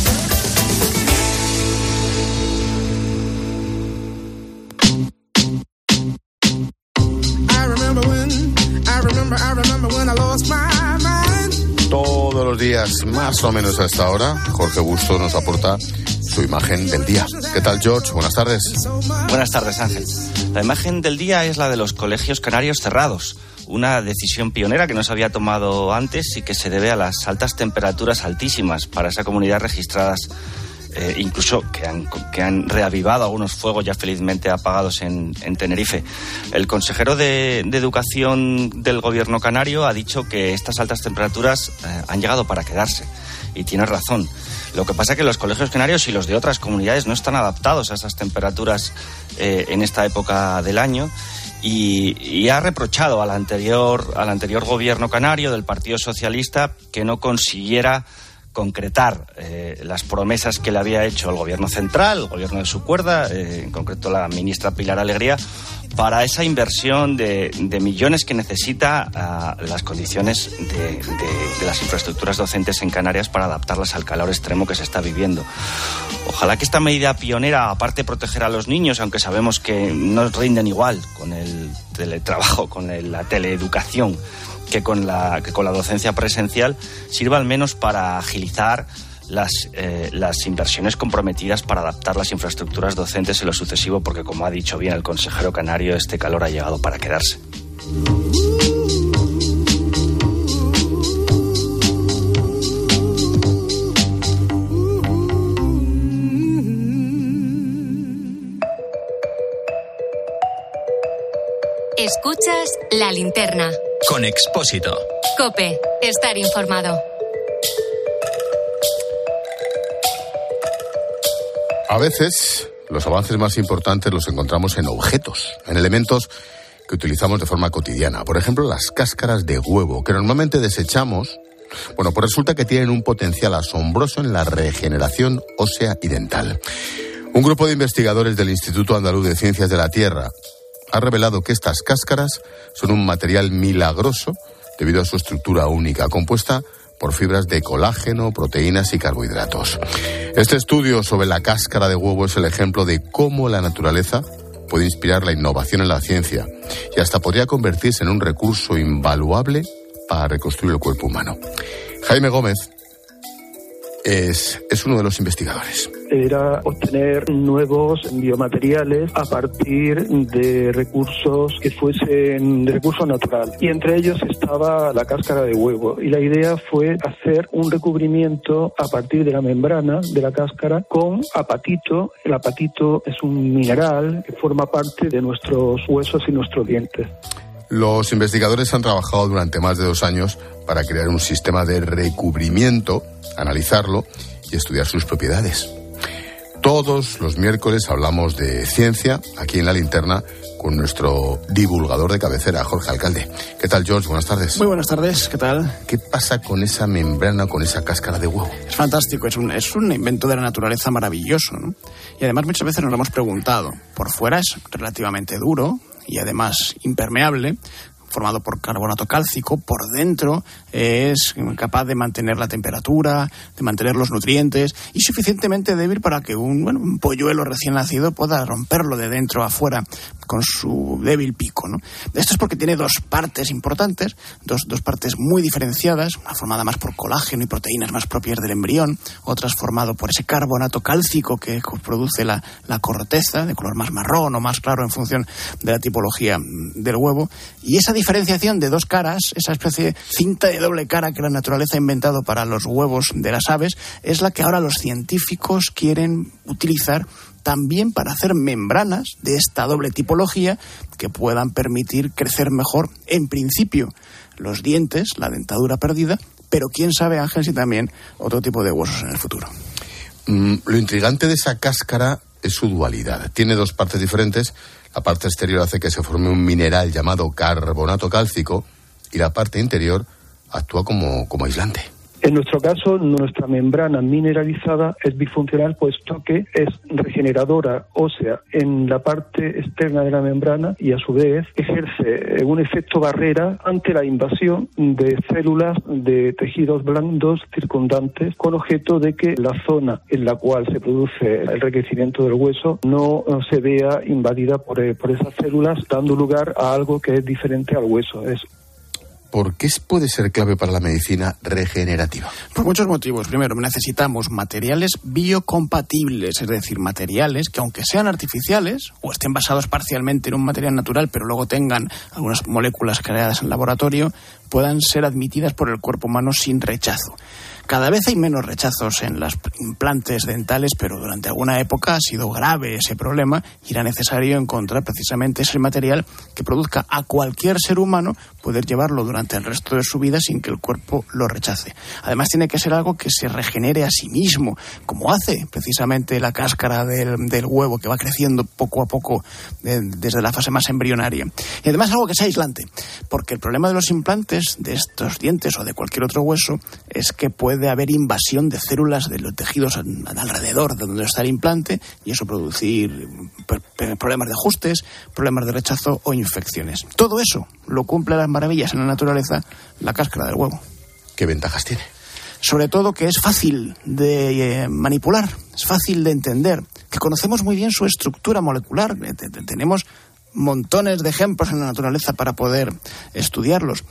Todos los días, más o menos a esta hora, Jorge Busto nos aporta su imagen del día. ¿Qué tal, George? Buenas tardes. Buenas tardes, Ángel. La imagen del día es la de los colegios canarios cerrados. Una decisión pionera que no se había tomado antes y que se debe a las altas temperaturas altísimas para esa comunidad registradas, eh, incluso que han, que han reavivado algunos fuegos ya felizmente apagados en, en Tenerife. El consejero de, de Educación del Gobierno canario ha dicho que estas altas temperaturas eh, han llegado para quedarse, y tiene razón. Lo que pasa es que los colegios canarios y los de otras comunidades no están adaptados a esas temperaturas eh, en esta época del año. Y, y ha reprochado al anterior, al anterior gobierno canario del Partido Socialista que no consiguiera concretar eh, las promesas que le había hecho el gobierno central, el gobierno de su cuerda, eh, en concreto la ministra Pilar Alegría, para esa inversión de, de millones que necesita uh, las condiciones de, de, de las infraestructuras docentes en Canarias para adaptarlas al calor extremo que se está viviendo. Ojalá que esta medida pionera, aparte de proteger a los niños, aunque sabemos que no rinden igual con el teletrabajo, con el, la teleeducación, que con la, que con la docencia presencial, sirva al menos para agilizar Las, eh, las inversiones comprometidas para adaptar las infraestructuras docentes en lo sucesivo, porque, como ha dicho bien el consejero canario, este calor ha llegado para quedarse. Escuchas La Linterna. Con Expósito. COPE. Estar informado. A veces los avances más importantes los encontramos en objetos, en elementos que utilizamos de forma cotidiana. Por ejemplo, las cáscaras de huevo, que normalmente desechamos. Bueno, pues resulta que tienen un potencial asombroso en la regeneración ósea y dental. Un grupo de investigadores del Instituto Andaluz de Ciencias de la Tierra ha revelado que estas cáscaras son un material milagroso debido a su estructura única, compuesta por fibras de colágeno, proteínas y carbohidratos. Este estudio sobre la cáscara de huevo es el ejemplo de cómo la naturaleza puede inspirar la innovación en la ciencia y hasta podría convertirse en un recurso invaluable para reconstruir el cuerpo humano. Jaime Gómez es, es uno de los investigadores. Era obtener nuevos biomateriales a partir de recursos que fuesen de recurso natural. Y entre ellos estaba la cáscara de huevo. Y la idea fue hacer un recubrimiento a partir de la membrana de la cáscara con apatito. El apatito es un mineral que forma parte de nuestros huesos y nuestros dientes. Los investigadores han trabajado durante más de dos años para crear un sistema de recubrimiento, analizarlo y estudiar sus propiedades. Todos los miércoles hablamos de ciencia aquí en La Linterna con nuestro divulgador de cabecera, Jorge Alcalde. ¿Qué tal, George? Buenas tardes. Muy buenas tardes, ¿qué tal? ¿Qué pasa con esa membrana, con esa cáscara de huevo? Es fantástico, es un, es un invento de la naturaleza maravilloso, ¿no? Y además muchas veces nos lo hemos preguntado. Por fuera es relativamente duro y además impermeable, formado por carbonato cálcico. Por dentro es capaz de mantener la temperatura, de mantener los nutrientes y suficientemente débil para que un, bueno, un polluelo recién nacido pueda romperlo de dentro a afuera con su débil pico, ¿no? Esto es porque tiene dos partes importantes, dos, dos partes muy diferenciadas, una formada más por colágeno y proteínas más propias del embrión, otras formado por ese carbonato cálcico que produce la, la corteza, de color más marrón o más claro en función de la tipología del huevo. Y esa diferenciación de dos caras, esa especie de cinta de doble cara que la naturaleza ha inventado para los huevos de las aves, es la que ahora los científicos quieren utilizar también para hacer membranas de esta doble tipología que puedan permitir crecer mejor, en principio, los dientes, la dentadura perdida, pero quién sabe, Ángel, si también otro tipo de huesos en el futuro. Mm, lo intrigante de esa cáscara es su dualidad. Tiene dos partes diferentes. La parte exterior hace que se forme un mineral llamado carbonato cálcico y la parte interior actúa como, como aislante. En nuestro caso, nuestra membrana mineralizada es bifuncional, puesto que es regeneradora ósea en la parte externa de la membrana y a su vez ejerce un efecto barrera ante la invasión de células de tejidos blandos circundantes, con objeto de que la zona en la cual se produce el enriquecimiento del hueso no se vea invadida por, por esas células, dando lugar a algo que es diferente al hueso. Es ¿Por qué puede ser clave para la medicina regenerativa? Por muchos motivos. Primero, necesitamos materiales biocompatibles, es decir, materiales que, aunque sean artificiales o estén basados parcialmente en un material natural, pero luego tengan algunas moléculas creadas en laboratorio, puedan ser admitidas por el cuerpo humano sin rechazo. Cada vez hay menos rechazos en los implantes dentales, pero durante alguna época ha sido grave ese problema y era necesario encontrar precisamente ese material que produzca a cualquier ser humano poder llevarlo durante el resto de su vida sin que el cuerpo lo rechace. Además tiene que ser algo que se regenere a sí mismo, como hace precisamente la cáscara del, del huevo, que va creciendo poco a poco eh, desde la fase más embrionaria. Y además algo que sea aislante, porque el problema de los implantes, de estos dientes o de cualquier otro hueso, es que puede haber invasión de células de los tejidos alrededor de donde está el implante y eso producir problemas de ajustes, problemas de rechazo o infecciones. Todo eso lo cumple las maravillas en la naturaleza la cáscara del huevo. ¿Qué ventajas tiene? Sobre todo que es fácil de eh, manipular, es fácil de entender, que conocemos muy bien su estructura molecular, tenemos montones de ejemplos en la naturaleza para poder estudiarlos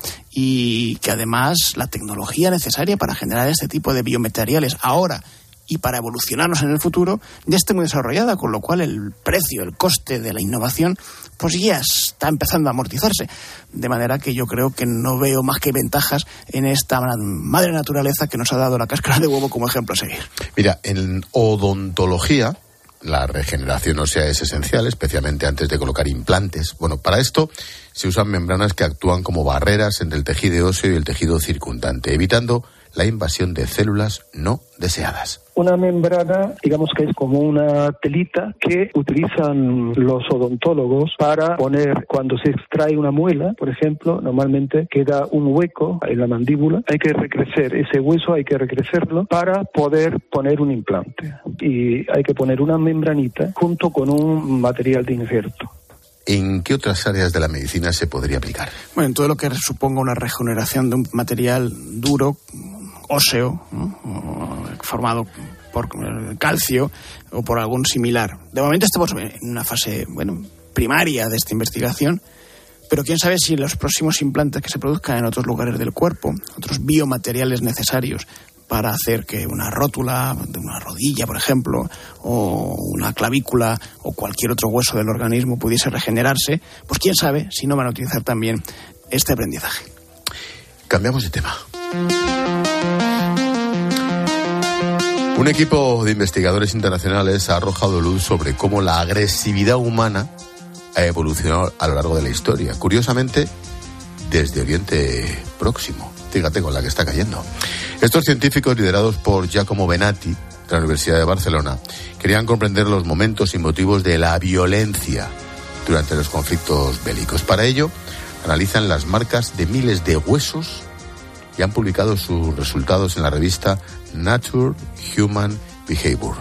y que además la tecnología necesaria para generar este tipo de biomateriales ahora y para evolucionarnos en el futuro ya esté muy desarrollada, con lo cual el precio, el coste de la innovación pues ya está empezando a amortizarse, de manera que yo creo que no veo más que ventajas en esta madre naturaleza que nos ha dado la cáscara de huevo como ejemplo a seguir. Mira, en odontología la regeneración ósea es esencial, especialmente antes de colocar implantes. Bueno, para esto se usan membranas que actúan como barreras entre el tejido óseo y el tejido circundante, evitando la invasión de células no deseadas. Una membrana, digamos que es como una telita que utilizan los odontólogos para poner, cuando se extrae una muela, por ejemplo, normalmente queda un hueco en la mandíbula, hay que recrecer ese hueso, hay que recrecerlo para poder poner un implante. Y hay que poner una membranita junto con un material de injerto. ¿En qué otras áreas de la medicina se podría aplicar? Bueno, en todo lo que suponga una regeneración de un material duro, óseo, ¿no? Formado por calcio o por algún similar. De momento estamos en una fase, bueno, primaria de esta investigación, pero quién sabe si los próximos implantes que se produzcan en otros lugares del cuerpo, otros biomateriales necesarios para hacer que una rótula de una rodilla, por ejemplo, o una clavícula o cualquier otro hueso del organismo pudiese regenerarse, pues quién sabe si no van a utilizar también este aprendizaje. Cambiamos de tema. Un equipo de investigadores internacionales ha arrojado luz sobre cómo la agresividad humana ha evolucionado a lo largo de la historia. Curiosamente, desde Oriente Próximo. Fíjate con la que está cayendo. Estos científicos, liderados por Giacomo Benatti, de la Universidad de Barcelona, querían comprender los momentos y motivos de la violencia durante los conflictos bélicos. Para ello, analizan las marcas de miles de huesos y han publicado sus resultados en la revista Nature Human Behavior.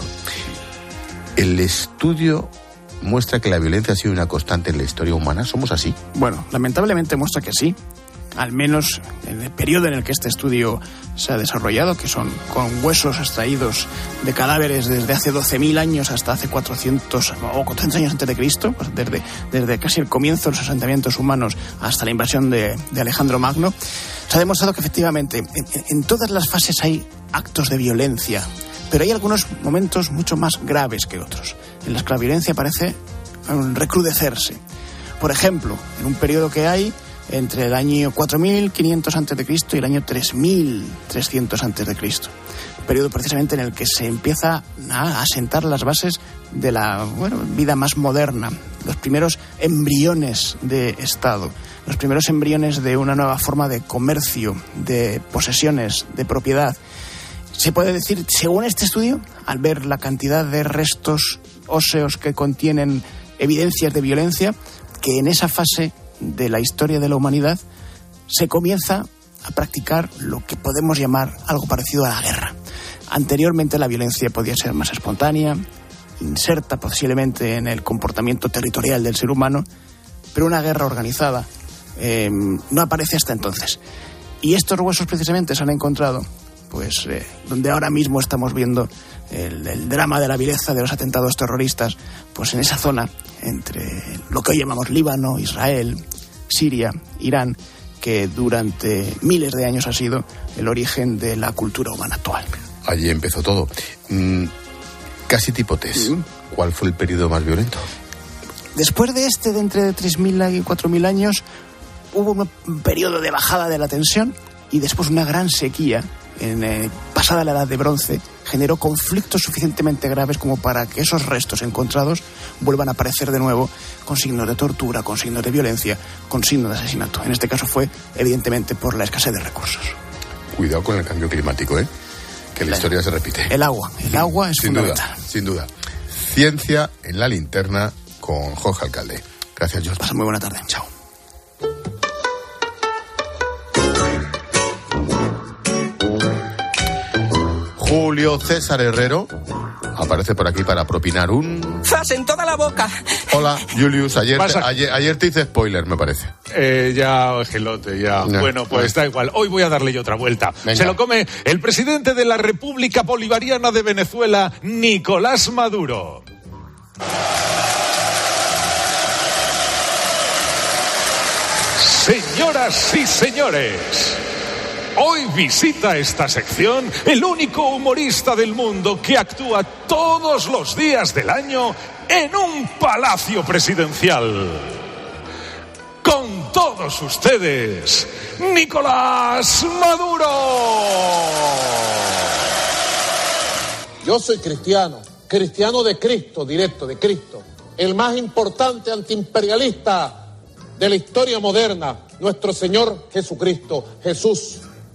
El estudio muestra que la violencia ha sido una constante en la historia humana. ¿Somos así? Bueno, lamentablemente muestra que sí. Al menos en el periodo en el que este estudio se ha desarrollado, que son con huesos extraídos de cadáveres desde hace doce mil años hasta hace cuatrocientos o cuatrocientos años antes de Cristo, pues desde, desde casi el comienzo de los asentamientos humanos hasta la invasión de, de Alejandro Magno, se ha demostrado que efectivamente en, en todas las fases hay actos de violencia, pero hay algunos momentos mucho más graves que otros, en los que la violencia parece recrudecerse. Por ejemplo, en un periodo que hay entre el año cuatro mil quinientos antes de Cristo y el año tres mil trescientos antes de Cristo. Periodo precisamente en el que se empieza a asentar las bases de la bueno, vida más moderna, los primeros embriones de Estado, los primeros embriones de una nueva forma de comercio, de posesiones, de propiedad. Se puede decir, según este estudio, al ver la cantidad de restos óseos que contienen evidencias de violencia, que en esa fase de la historia de la humanidad se comienza a practicar lo que podemos llamar algo parecido a la guerra. Anteriormente la violencia podía ser más espontánea, inserta posiblemente en el comportamiento territorial del ser humano, pero una guerra organizada eh, no aparece hasta entonces. Y estos huesos precisamente se han encontrado, pues eh, donde ahora mismo estamos viendo el, el drama de la vileza de los atentados terroristas, pues en esa zona entre lo que hoy llamamos Líbano, Israel, Siria, Irán, que durante miles de años ha sido el origen de la cultura humana actual. Allí empezó todo. Mm, casi tipo test. ¿Cuál fue el periodo más violento? Después de este, de entre tres mil y cuatro mil años, hubo un periodo de bajada de la tensión y después una gran sequía. En, eh, pasada la edad de bronce, generó conflictos suficientemente graves como para que esos restos encontrados vuelvan a aparecer de nuevo con signos de tortura, con signos de violencia, con signos de asesinato. En este caso fue, evidentemente, por la escasez de recursos. Cuidado con el cambio climático, ¿eh? Que la, la historia se repite. El agua, el agua es sin fundamental. Duda, sin duda. Ciencia en la linterna con Jorge Alcalde. Gracias, George. Pasa muy buena tarde. Chao. Julio César Herrero aparece por aquí para propinar un... ¡Zas en toda la boca! Hola, Julius. Ayer te, ayer, ayer te hice spoiler, me parece. Eh, ya, gelote, ya. No, bueno, pues no. Da igual. Hoy voy a darle yo otra vuelta. Venga. Se lo come el presidente de la República Bolivariana de Venezuela, Nicolás Maduro. Señoras y señores, hoy visita esta sección el único humorista del mundo que actúa todos los días del año en un palacio presidencial. Con todos ustedes, Nicolás Maduro. Yo soy cristiano, cristiano de Cristo, directo, de Cristo. El más importante antiimperialista de la historia moderna, nuestro Señor Jesucristo, Jesús.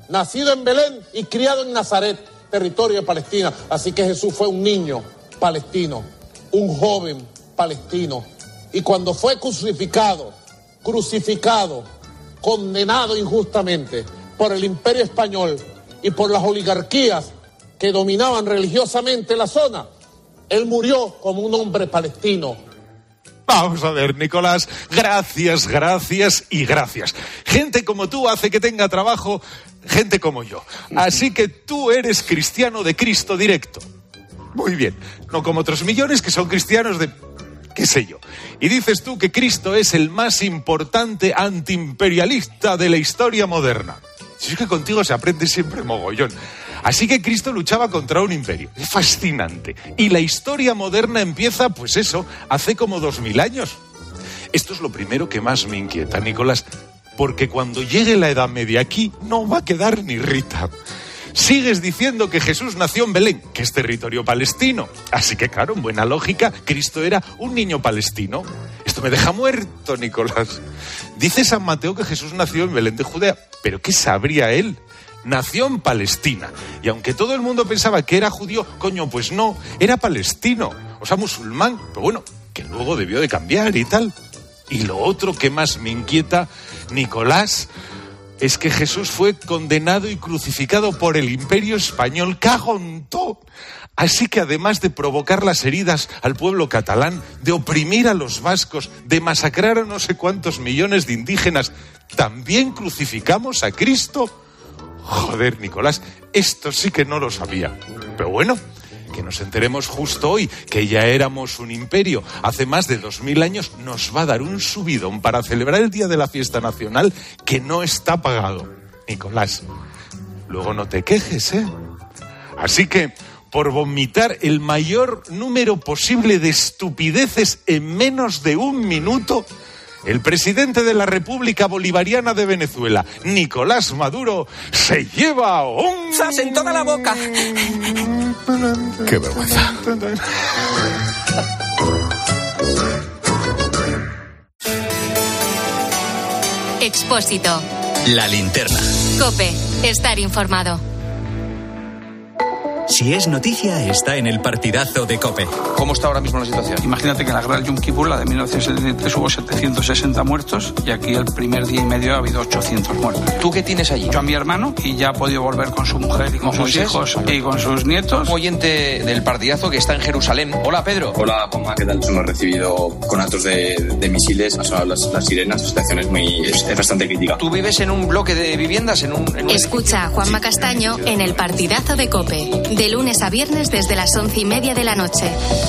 nacido en Belén y criado en Nazaret, territorio de Palestina. Así que Jesús fue un niño palestino, un joven palestino. Y cuando fue crucificado, crucificado, condenado injustamente por el Imperio Español y por las oligarquías que dominaban religiosamente la zona, él murió como un hombre palestino. Vamos a ver, Nicolás, gracias, gracias y gracias. Gente como tú hace que tenga trabajo gente como yo. Así que tú eres cristiano de Cristo directo. Muy bien, no como otros millones que son cristianos de... qué sé yo. Y dices tú que Cristo es el más importante antiimperialista de la historia moderna. Si es que contigo se aprende siempre mogollón. Así que Cristo luchaba contra un imperio. Es fascinante. Y la historia moderna empieza, pues eso, hace como dos mil años. Esto es lo primero que más me inquieta, Nicolás, porque cuando llegue la Edad Media aquí no va a quedar ni Rita. Sigues diciendo que Jesús nació en Belén, que es territorio palestino. Así que, claro, en buena lógica, Cristo era un niño palestino. Esto me deja muerto, Nicolás. Dice San Mateo que Jesús nació en Belén de Judea. ¿Pero qué sabría él? Nació en Palestina. Y aunque todo el mundo pensaba que era judío, coño, pues no, era palestino. O sea, musulmán. Pero bueno, que luego debió de cambiar y tal. Y lo otro que más me inquieta, Nicolás, es que Jesús fue condenado y crucificado por el Imperio Español. ¡Cago en todo! Así que además de provocar las heridas al pueblo catalán, de oprimir a los vascos, de masacrar a no sé cuántos millones de indígenas, ¿también crucificamos a Cristo? Joder, Nicolás, esto sí que no lo sabía. Pero bueno, que nos enteremos justo hoy que ya éramos un imperio hace más de dos mil años nos va a dar un subidón para celebrar el día de la fiesta nacional que no está pagado. Nicolás, luego no te quejes, ¿eh? Así que, por vomitar el mayor número posible de estupideces en menos de un minuto, el presidente de la República Bolivariana de Venezuela, Nicolás Maduro, se lleva un... ¡Sas en toda la boca! ¡Qué vergüenza! Expósito. La linterna. COPE. Estar informado. Si es noticia, está en el partidazo de COPE. ¿Cómo está ahora mismo la situación? Imagínate que en la guerra del Yom Kippur, la de mil novecientos setenta y tres, hubo setecientos sesenta muertos y aquí el primer día y medio ha habido ochocientos muertos. ¿Tú qué tienes allí? Yo a mi hermano y ya ha podido volver con su mujer y con sus Moisés? hijos y con sus nietos. Un oyente del partidazo que está en Jerusalén. Hola, Pedro. Hola, Juanma, ¿qué tal? Nos hemos recibido con actos de, de misiles, han sonado las, las sirenas, la situación es, muy, es, es bastante crítica. ¿Tú vives en un bloque de viviendas? En un, en un Escucha a Juanma Sí. Castaño en el partidazo de COPE, de lunes a viernes desde las once y media de la noche.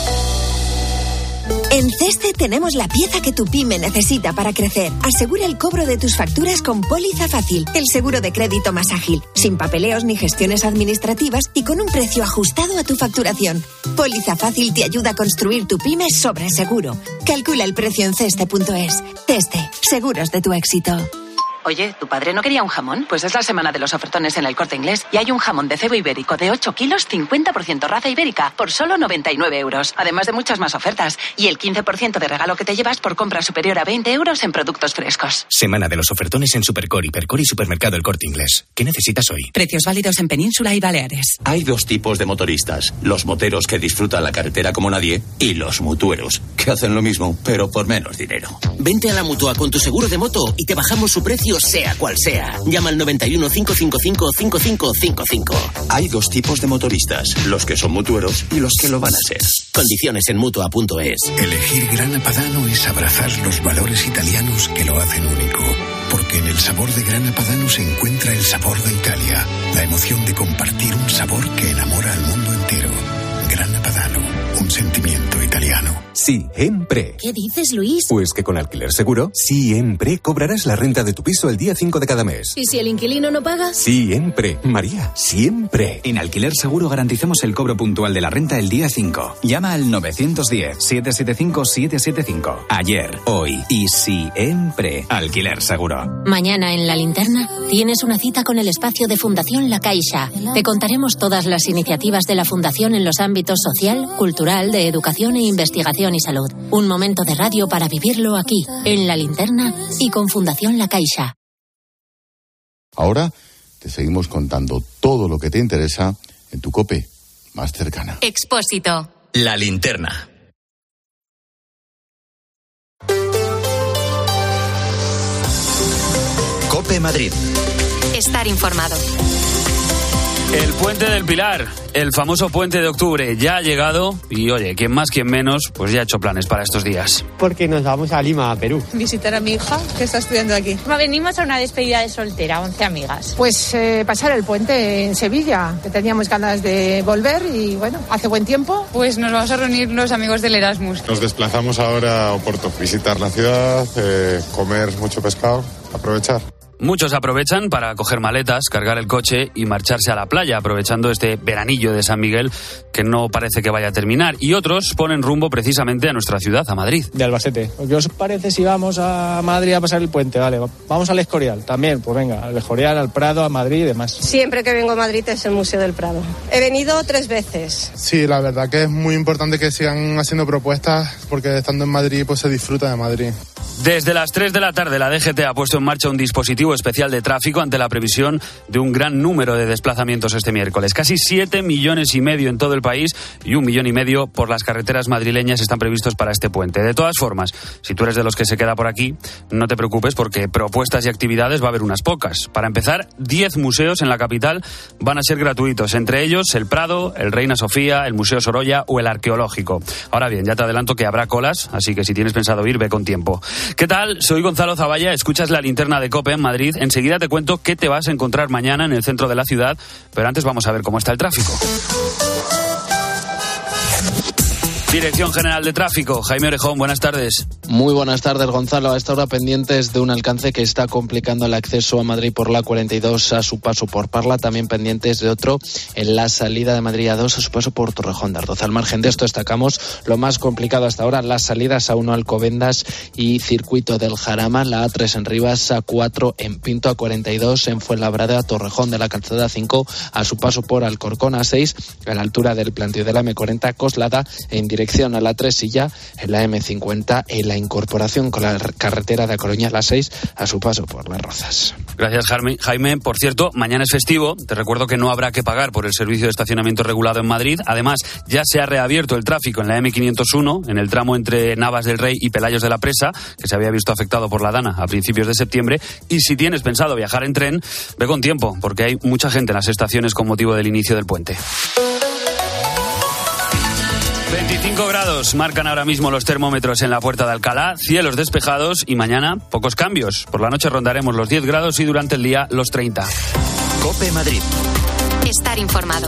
En Ceste tenemos la pieza que tu pyme necesita para crecer. Asegura el cobro de tus facturas con Póliza Fácil, el seguro de crédito más ágil, sin papeleos ni gestiones administrativas y con un precio ajustado a tu facturación. Póliza Fácil te ayuda a construir tu pyme sobre seguro. Calcula el precio en ceste punto es. Ceste, seguros de tu éxito. Oye, ¿tu padre no quería un jamón? Pues es la semana de los ofertones en El Corte Inglés y hay un jamón de cebo ibérico de ocho kilos, cincuenta por ciento raza ibérica, por solo noventa y nueve euros. Además de muchas más ofertas. Y el quince por ciento de regalo que te llevas por compra superior a veinte euros en productos frescos. Semana de los ofertones en Supercor, Hipercor y Supermercado El Corte Inglés. ¿Qué necesitas hoy? Precios válidos en Península y Baleares. Hay dos tipos de motoristas. Los moteros que disfrutan la carretera como nadie y los mutueros, que hacen lo mismo, pero por menos dinero. Vente a la Mutua con tu seguro de moto y te bajamos su precio sea cual sea. Llama al noventa y uno, cinco cinco cinco, cinco cinco cinco cinco. Hay dos tipos de motoristas, los que son mutueros y los que lo van a ser. Condiciones en Mutua punto es. Elegir Grana Padano es abrazar los valores italianos que lo hacen único. Porque en el sabor de Grana Padano se encuentra el sabor de Italia, la emoción de compartir un sabor que enamora al mundo entero. Grana Padano, un sentimiento italiano. Siempre. ¿Qué dices, Luis? Pues que con Alquiler Seguro, siempre cobrarás la renta de tu piso el día cinco de cada mes. ¿Y si el inquilino no paga? Siempre, María, siempre. En Alquiler Seguro garantizamos el cobro puntual de la renta el día cinco. Llama al nueve uno cero, siete siete cinco, siete siete cinco. Ayer, hoy y siempre. Alquiler Seguro. Mañana en La Linterna tienes una cita con el espacio de Fundación La Caixa. Te contaremos todas las iniciativas de la Fundación en los ámbitos social, cultural, de educación e investigación y salud. Un momento de radio para vivirlo aquí, en La Linterna y con Fundación La Caixa. Ahora te seguimos contando todo lo que te interesa en tu COPE más cercana. Expósito. La linterna. COPE Madrid. Estar informado. El Puente del Pilar, el famoso puente de octubre, ya ha llegado y, oye, quien más, quien menos, pues ya ha hecho planes para estos días. Porque nos vamos a Lima, a Perú. Visitar a mi hija, que está estudiando aquí. Venimos a una despedida de soltera, once amigas. Pues eh, pasar el puente en Sevilla, que teníamos ganas de volver y, bueno, hace buen tiempo. Pues nos vamos a reunir los amigos del Erasmus. Nos desplazamos ahora a Oporto, visitar la ciudad, eh, comer mucho pescado, aprovechar. Muchos aprovechan para coger maletas, cargar el coche y marcharse a la playa, aprovechando este veranillo de San Miguel que no parece que vaya a terminar. Y otros ponen rumbo precisamente a nuestra ciudad, a Madrid. De Albacete. ¿Qué os parece si vamos a Madrid a pasar el puente? Vale, vamos al Escorial también. Pues venga, al Escorial, al Prado, a Madrid y demás. Siempre que vengo a Madrid es el Museo del Prado. He venido tres veces. Sí, la verdad que es muy importante que sigan haciendo propuestas porque estando en Madrid pues se disfruta de Madrid. Desde las tres de la tarde la D G T ha puesto en marcha un dispositivo especial de tráfico ante la previsión de un gran número de desplazamientos este miércoles. Casi siete millones y medio en todo el país y un millón y medio por las carreteras madrileñas están previstos para este puente. De todas formas, si tú eres de los que se queda por aquí, no te preocupes porque propuestas y actividades va a haber unas pocas. Para empezar, diez museos en la capital van a ser gratuitos, entre ellos el Prado, el Reina Sofía, el Museo Sorolla o el Arqueológico. Ahora bien, ya te adelanto que habrá colas, así que si tienes pensado ir, ve con tiempo. ¿Qué tal? Soy Gonzalo Zavalla, escuchas la linterna de COPE en Madrid. Enseguida te cuento qué te vas a encontrar mañana en el centro de la ciudad, pero antes vamos a ver cómo está el tráfico. Dirección General de Tráfico, Jaime Orejón, buenas tardes. Muy buenas tardes, Gonzalo. A esta hora pendientes de un alcance que está complicando el acceso a Madrid por la cuarenta y dos a su paso por Parla, también pendientes de otro en la salida de Madrid A dos a su paso por Torrejón de Ardoz. Al margen de esto destacamos lo más complicado hasta ahora, las salidas A uno Alcobendas y Circuito del Jarama, la A tres en Rivas, A cuatro en Pinto, A cuarenta y dos en Fuenlabrada, Torrejón de la Calzada cinco a su paso por Alcorcón, A seis a la altura del plantío de la eme cuarenta, Coslada en dirección a la tres y ya en la eme cincuenta en la incorporación con la carretera de A Coruña, la seis a su paso por Las Rozas. Gracias, Jaime. Jaime, por cierto, mañana es festivo. Te recuerdo que no habrá que pagar por el servicio de estacionamiento regulado en Madrid. Además, ya se ha reabierto el tráfico en la eme quinientos uno, en el tramo entre Navas del Rey y Pelayos de la Presa, que se había visto afectado por la Dana a principios de septiembre. Y si tienes pensado viajar en tren, ve con tiempo, porque hay mucha gente en las estaciones con motivo del inicio del puente. veinticinco grados marcan ahora mismo los termómetros en la Puerta de Alcalá, cielos despejados y mañana pocos cambios. Por la noche rondaremos los diez grados y durante el día los treinta. COPE Madrid. Estar informado.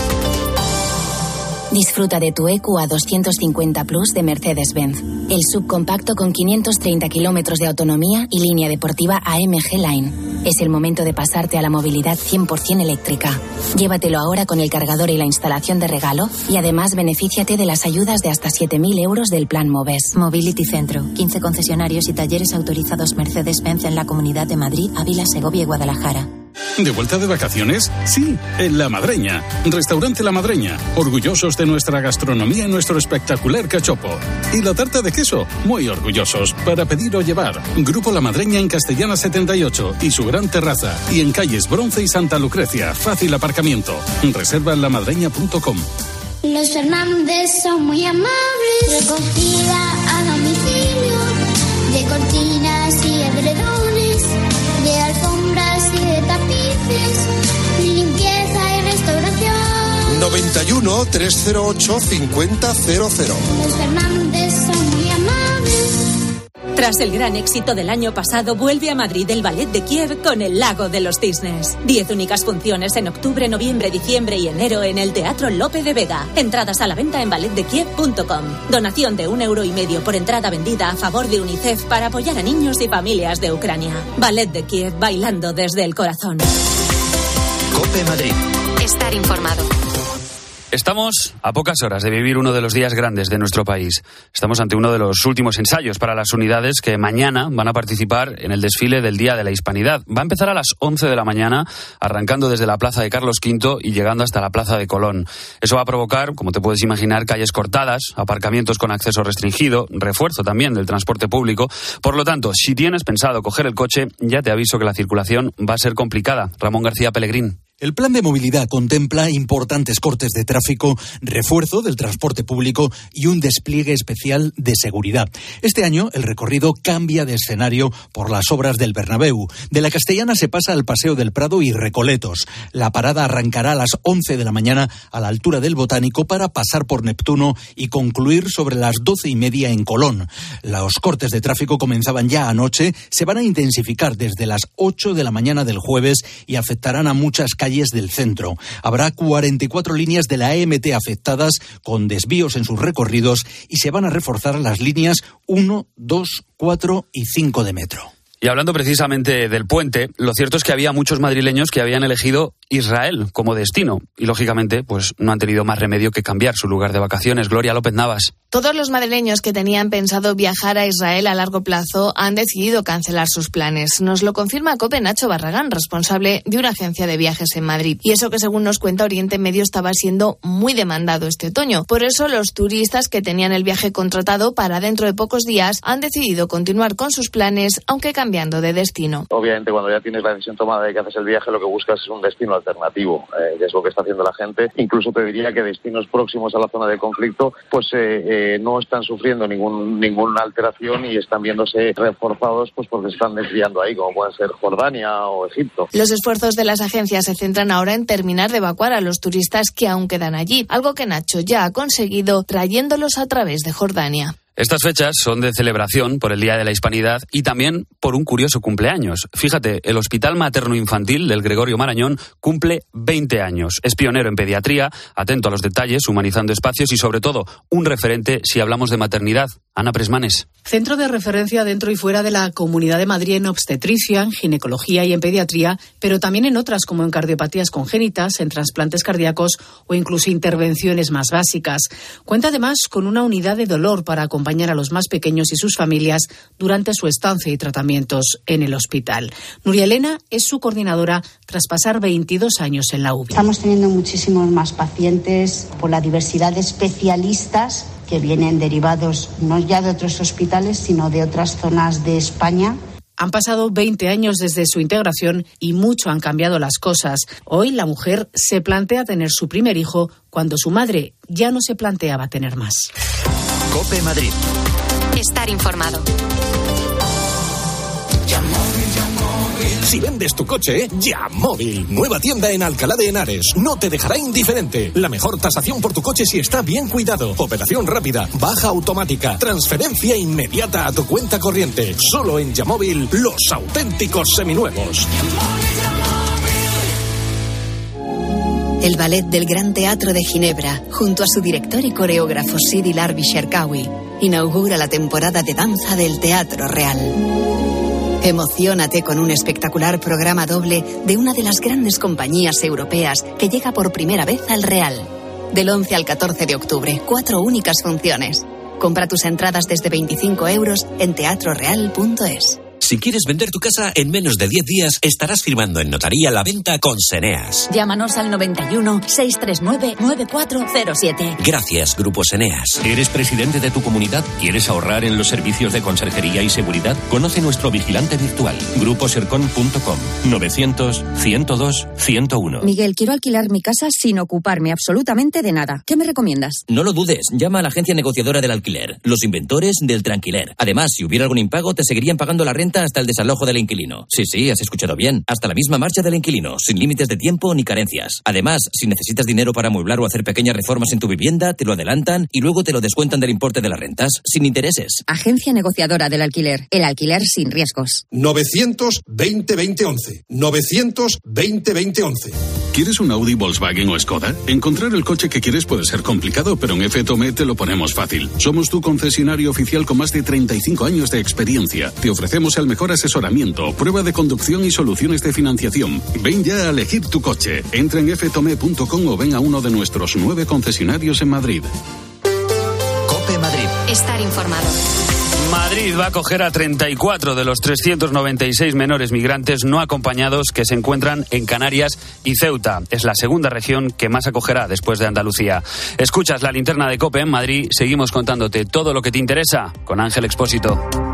Disfruta de tu E Q A doscientos cincuenta Plus de Mercedes-Benz. El subcompacto con quinientos treinta kilómetros de autonomía y línea deportiva A M G Line. Es el momento de pasarte a la movilidad cien por ciento eléctrica. Llévatelo ahora con el cargador y la instalación de regalo y además benefíciate de las ayudas de hasta siete mil euros del Plan Moves. Mobility Centro. quince concesionarios y talleres autorizados Mercedes-Benz en la Comunidad de Madrid, Ávila, Segovia y Guadalajara. ¿De vuelta de vacaciones? Sí, en La Madreña. Restaurante La Madreña. Orgullosos de nuestra gastronomía y nuestro espectacular cachopo. Y la tarta de queso. Muy orgullosos. Para pedir o llevar. Grupo La Madreña en Castellana setenta y ocho y su gran terraza. Y en calles Bronce y Santa Lucrecia. Fácil aparcamiento. Reserva en lamadreña punto com. Los Fernández son muy amables. Recogida a domicilio. De cortinas y edredones. De alfombras y de tapices, limpieza y restauración. noventa y uno, trescientos ocho, cincuenta cero cero. Los Fernández son muy amables. Tras el gran éxito del año pasado, vuelve a Madrid el Ballet de Kiev con El Lago de los Cisnes. Diez únicas funciones en octubre, noviembre, diciembre y enero en el Teatro Lope de Vega. Entradas a la venta en ballet de kiev punto com. Donación de un euro y medio por entrada vendida a favor de UNICEF para apoyar a niños y familias de Ucrania. Ballet de Kiev, bailando desde el corazón. COPE Madrid. Estar informado. Estamos a pocas horas de vivir uno de los días grandes de nuestro país. Estamos ante uno de los últimos ensayos para las unidades que mañana van a participar en el desfile del Día de la Hispanidad. Va a empezar a las once de la mañana, arrancando desde la Plaza de Carlos quinto y llegando hasta la Plaza de Colón. Eso va a provocar, como te puedes imaginar, calles cortadas, aparcamientos con acceso restringido, refuerzo también del transporte público. Por lo tanto, si tienes pensado coger el coche, ya te aviso que la circulación va a ser complicada. Ramón García Pellegrín. El plan de movilidad contempla importantes cortes de tráfico, refuerzo del transporte público y un despliegue especial de seguridad. Este año el recorrido cambia de escenario por las obras del Bernabéu. De la Castellana se pasa al Paseo del Prado y Recoletos. La parada arrancará a las once de la mañana a la altura del Botánico para pasar por Neptuno y concluir sobre las doce y media en Colón. Los cortes de tráfico comenzaban ya anoche, se van a intensificar desde las ocho de la mañana del jueves y afectarán a muchas calles del centro. Habrá cuarenta y cuatro líneas de la E M T afectadas con desvíos en sus recorridos y se van a reforzar las líneas uno, dos, cuatro y cinco de metro. Y hablando precisamente del puente, lo cierto es que había muchos madrileños que habían elegido Israel como destino y, lógicamente, pues no han tenido más remedio que cambiar su lugar de vacaciones. Gloria López Navas. Todos los madrileños que tenían pensado viajar a Israel a largo plazo han decidido cancelar sus planes. Nos lo confirma COPE Nacho Barragán, responsable de una agencia de viajes en Madrid. Y eso que, según nos cuenta, Oriente Medio estaba siendo muy demandado este otoño. Por eso, los turistas que tenían el viaje contratado para dentro de pocos días han decidido continuar con sus planes, aunque cambiando de destino. Obviamente, cuando ya tienes la decisión tomada de que haces el viaje, lo que buscas es un destino alternativo, eh, que es lo que está haciendo la gente. Incluso te diría que destinos próximos a la zona de conflicto, pues eh, eh, no están sufriendo ningún ninguna alteración y están viéndose reforzados, pues porque se están desviando ahí, como pueden ser Jordania o Egipto. Los esfuerzos de las agencias se centran ahora en terminar de evacuar a los turistas que aún quedan allí, algo que Nacho ya ha conseguido trayéndolos a través de Jordania. Estas fechas son de celebración por el Día de la Hispanidad y también por un curioso cumpleaños. Fíjate, el Hospital Materno-Infantil del Gregorio Marañón cumple veinte años. Es pionero en pediatría, atento a los detalles, humanizando espacios y, sobre todo, un referente si hablamos de maternidad. Ana Presmanes. Centro de referencia dentro y fuera de la Comunidad de Madrid en obstetricia, en ginecología y en pediatría, pero también en otras como en cardiopatías congénitas, en trasplantes cardíacos o incluso intervenciones más básicas. Cuenta además con una unidad de dolor para acompañar a los más pequeños y sus familias durante su estancia y tratamientos en el hospital. Nuria Elena es su coordinadora tras pasar veintidós años en la U B I. Estamos teniendo muchísimos más pacientes por la diversidad de especialistas que vienen derivados no ya de otros hospitales, sino de otras zonas de España. Han pasado veinte años desde su integración y mucho han cambiado las cosas. Hoy la mujer se plantea tener su primer hijo cuando su madre ya no se planteaba tener más. COPE Madrid. Estar informado. Si vendes tu coche, Yamóvil. Nueva tienda en Alcalá de Henares. No te dejará indiferente. La mejor tasación por tu coche si está bien cuidado. Operación rápida, baja automática, transferencia inmediata a tu cuenta corriente. Solo en Yamóvil, los auténticos seminuevos. El ballet del Gran Teatro de Ginebra, junto a su director y coreógrafo Sidi Larbi Cherkaoui, inaugura la temporada de danza del Teatro Real. Emociónate con un espectacular programa doble de una de las grandes compañías europeas que llega por primera vez al Real. Del once al catorce de octubre, cuatro únicas funciones. Compra tus entradas desde veinticinco euros en teatro real punto es. Si quieres vender tu casa, en menos de diez días estarás firmando en notaría la venta con Seneas. Llámanos al noventa y uno, seiscientos treinta y nueve, noventa y cuatro cero siete. Gracias, Grupo Seneas. ¿Eres presidente de tu comunidad? ¿Quieres ahorrar en los servicios de conserjería y seguridad? Conoce nuestro vigilante virtual, grupo sercon punto com, novecientos, ciento dos, ciento uno. Miguel, quiero alquilar mi casa sin ocuparme absolutamente de nada. ¿Qué me recomiendas? No lo dudes, llama a la agencia negociadora del alquiler, los inventores del tranquiler. Además, si hubiera algún impago, te seguirían pagando la renta hasta el desalojo del inquilino. Sí, sí, has escuchado bien. Hasta la misma marcha del inquilino, sin límites de tiempo ni carencias. Además, si necesitas dinero para amueblar o hacer pequeñas reformas en tu vivienda, te lo adelantan y luego te lo descuentan del importe de las rentas, sin intereses. Agencia negociadora del alquiler. El alquiler sin riesgos. novecientos veinte veinte once. novecientos veinte veinte once. ¿Quieres un Audi, Volkswagen o Skoda? Encontrar el coche que quieres puede ser complicado, pero en F Tome te lo ponemos fácil. Somos tu concesionario oficial con más de treinta y cinco años de experiencia. Te ofrecemos el al mejor asesoramiento, prueba de conducción y soluciones de financiación. Ven ya a elegir tu coche. Entra en f tome punto com o ven a uno de nuestros nueve concesionarios en Madrid. COPE Madrid. Estar informado. Madrid va a acoger a treinta y cuatro de los trescientos noventa y seis menores migrantes no acompañados que se encuentran en Canarias y Ceuta. Es la segunda región que más acogerá después de Andalucía. Escuchas la linterna de COPE en Madrid. Seguimos contándote todo lo que te interesa con Ángel Expósito.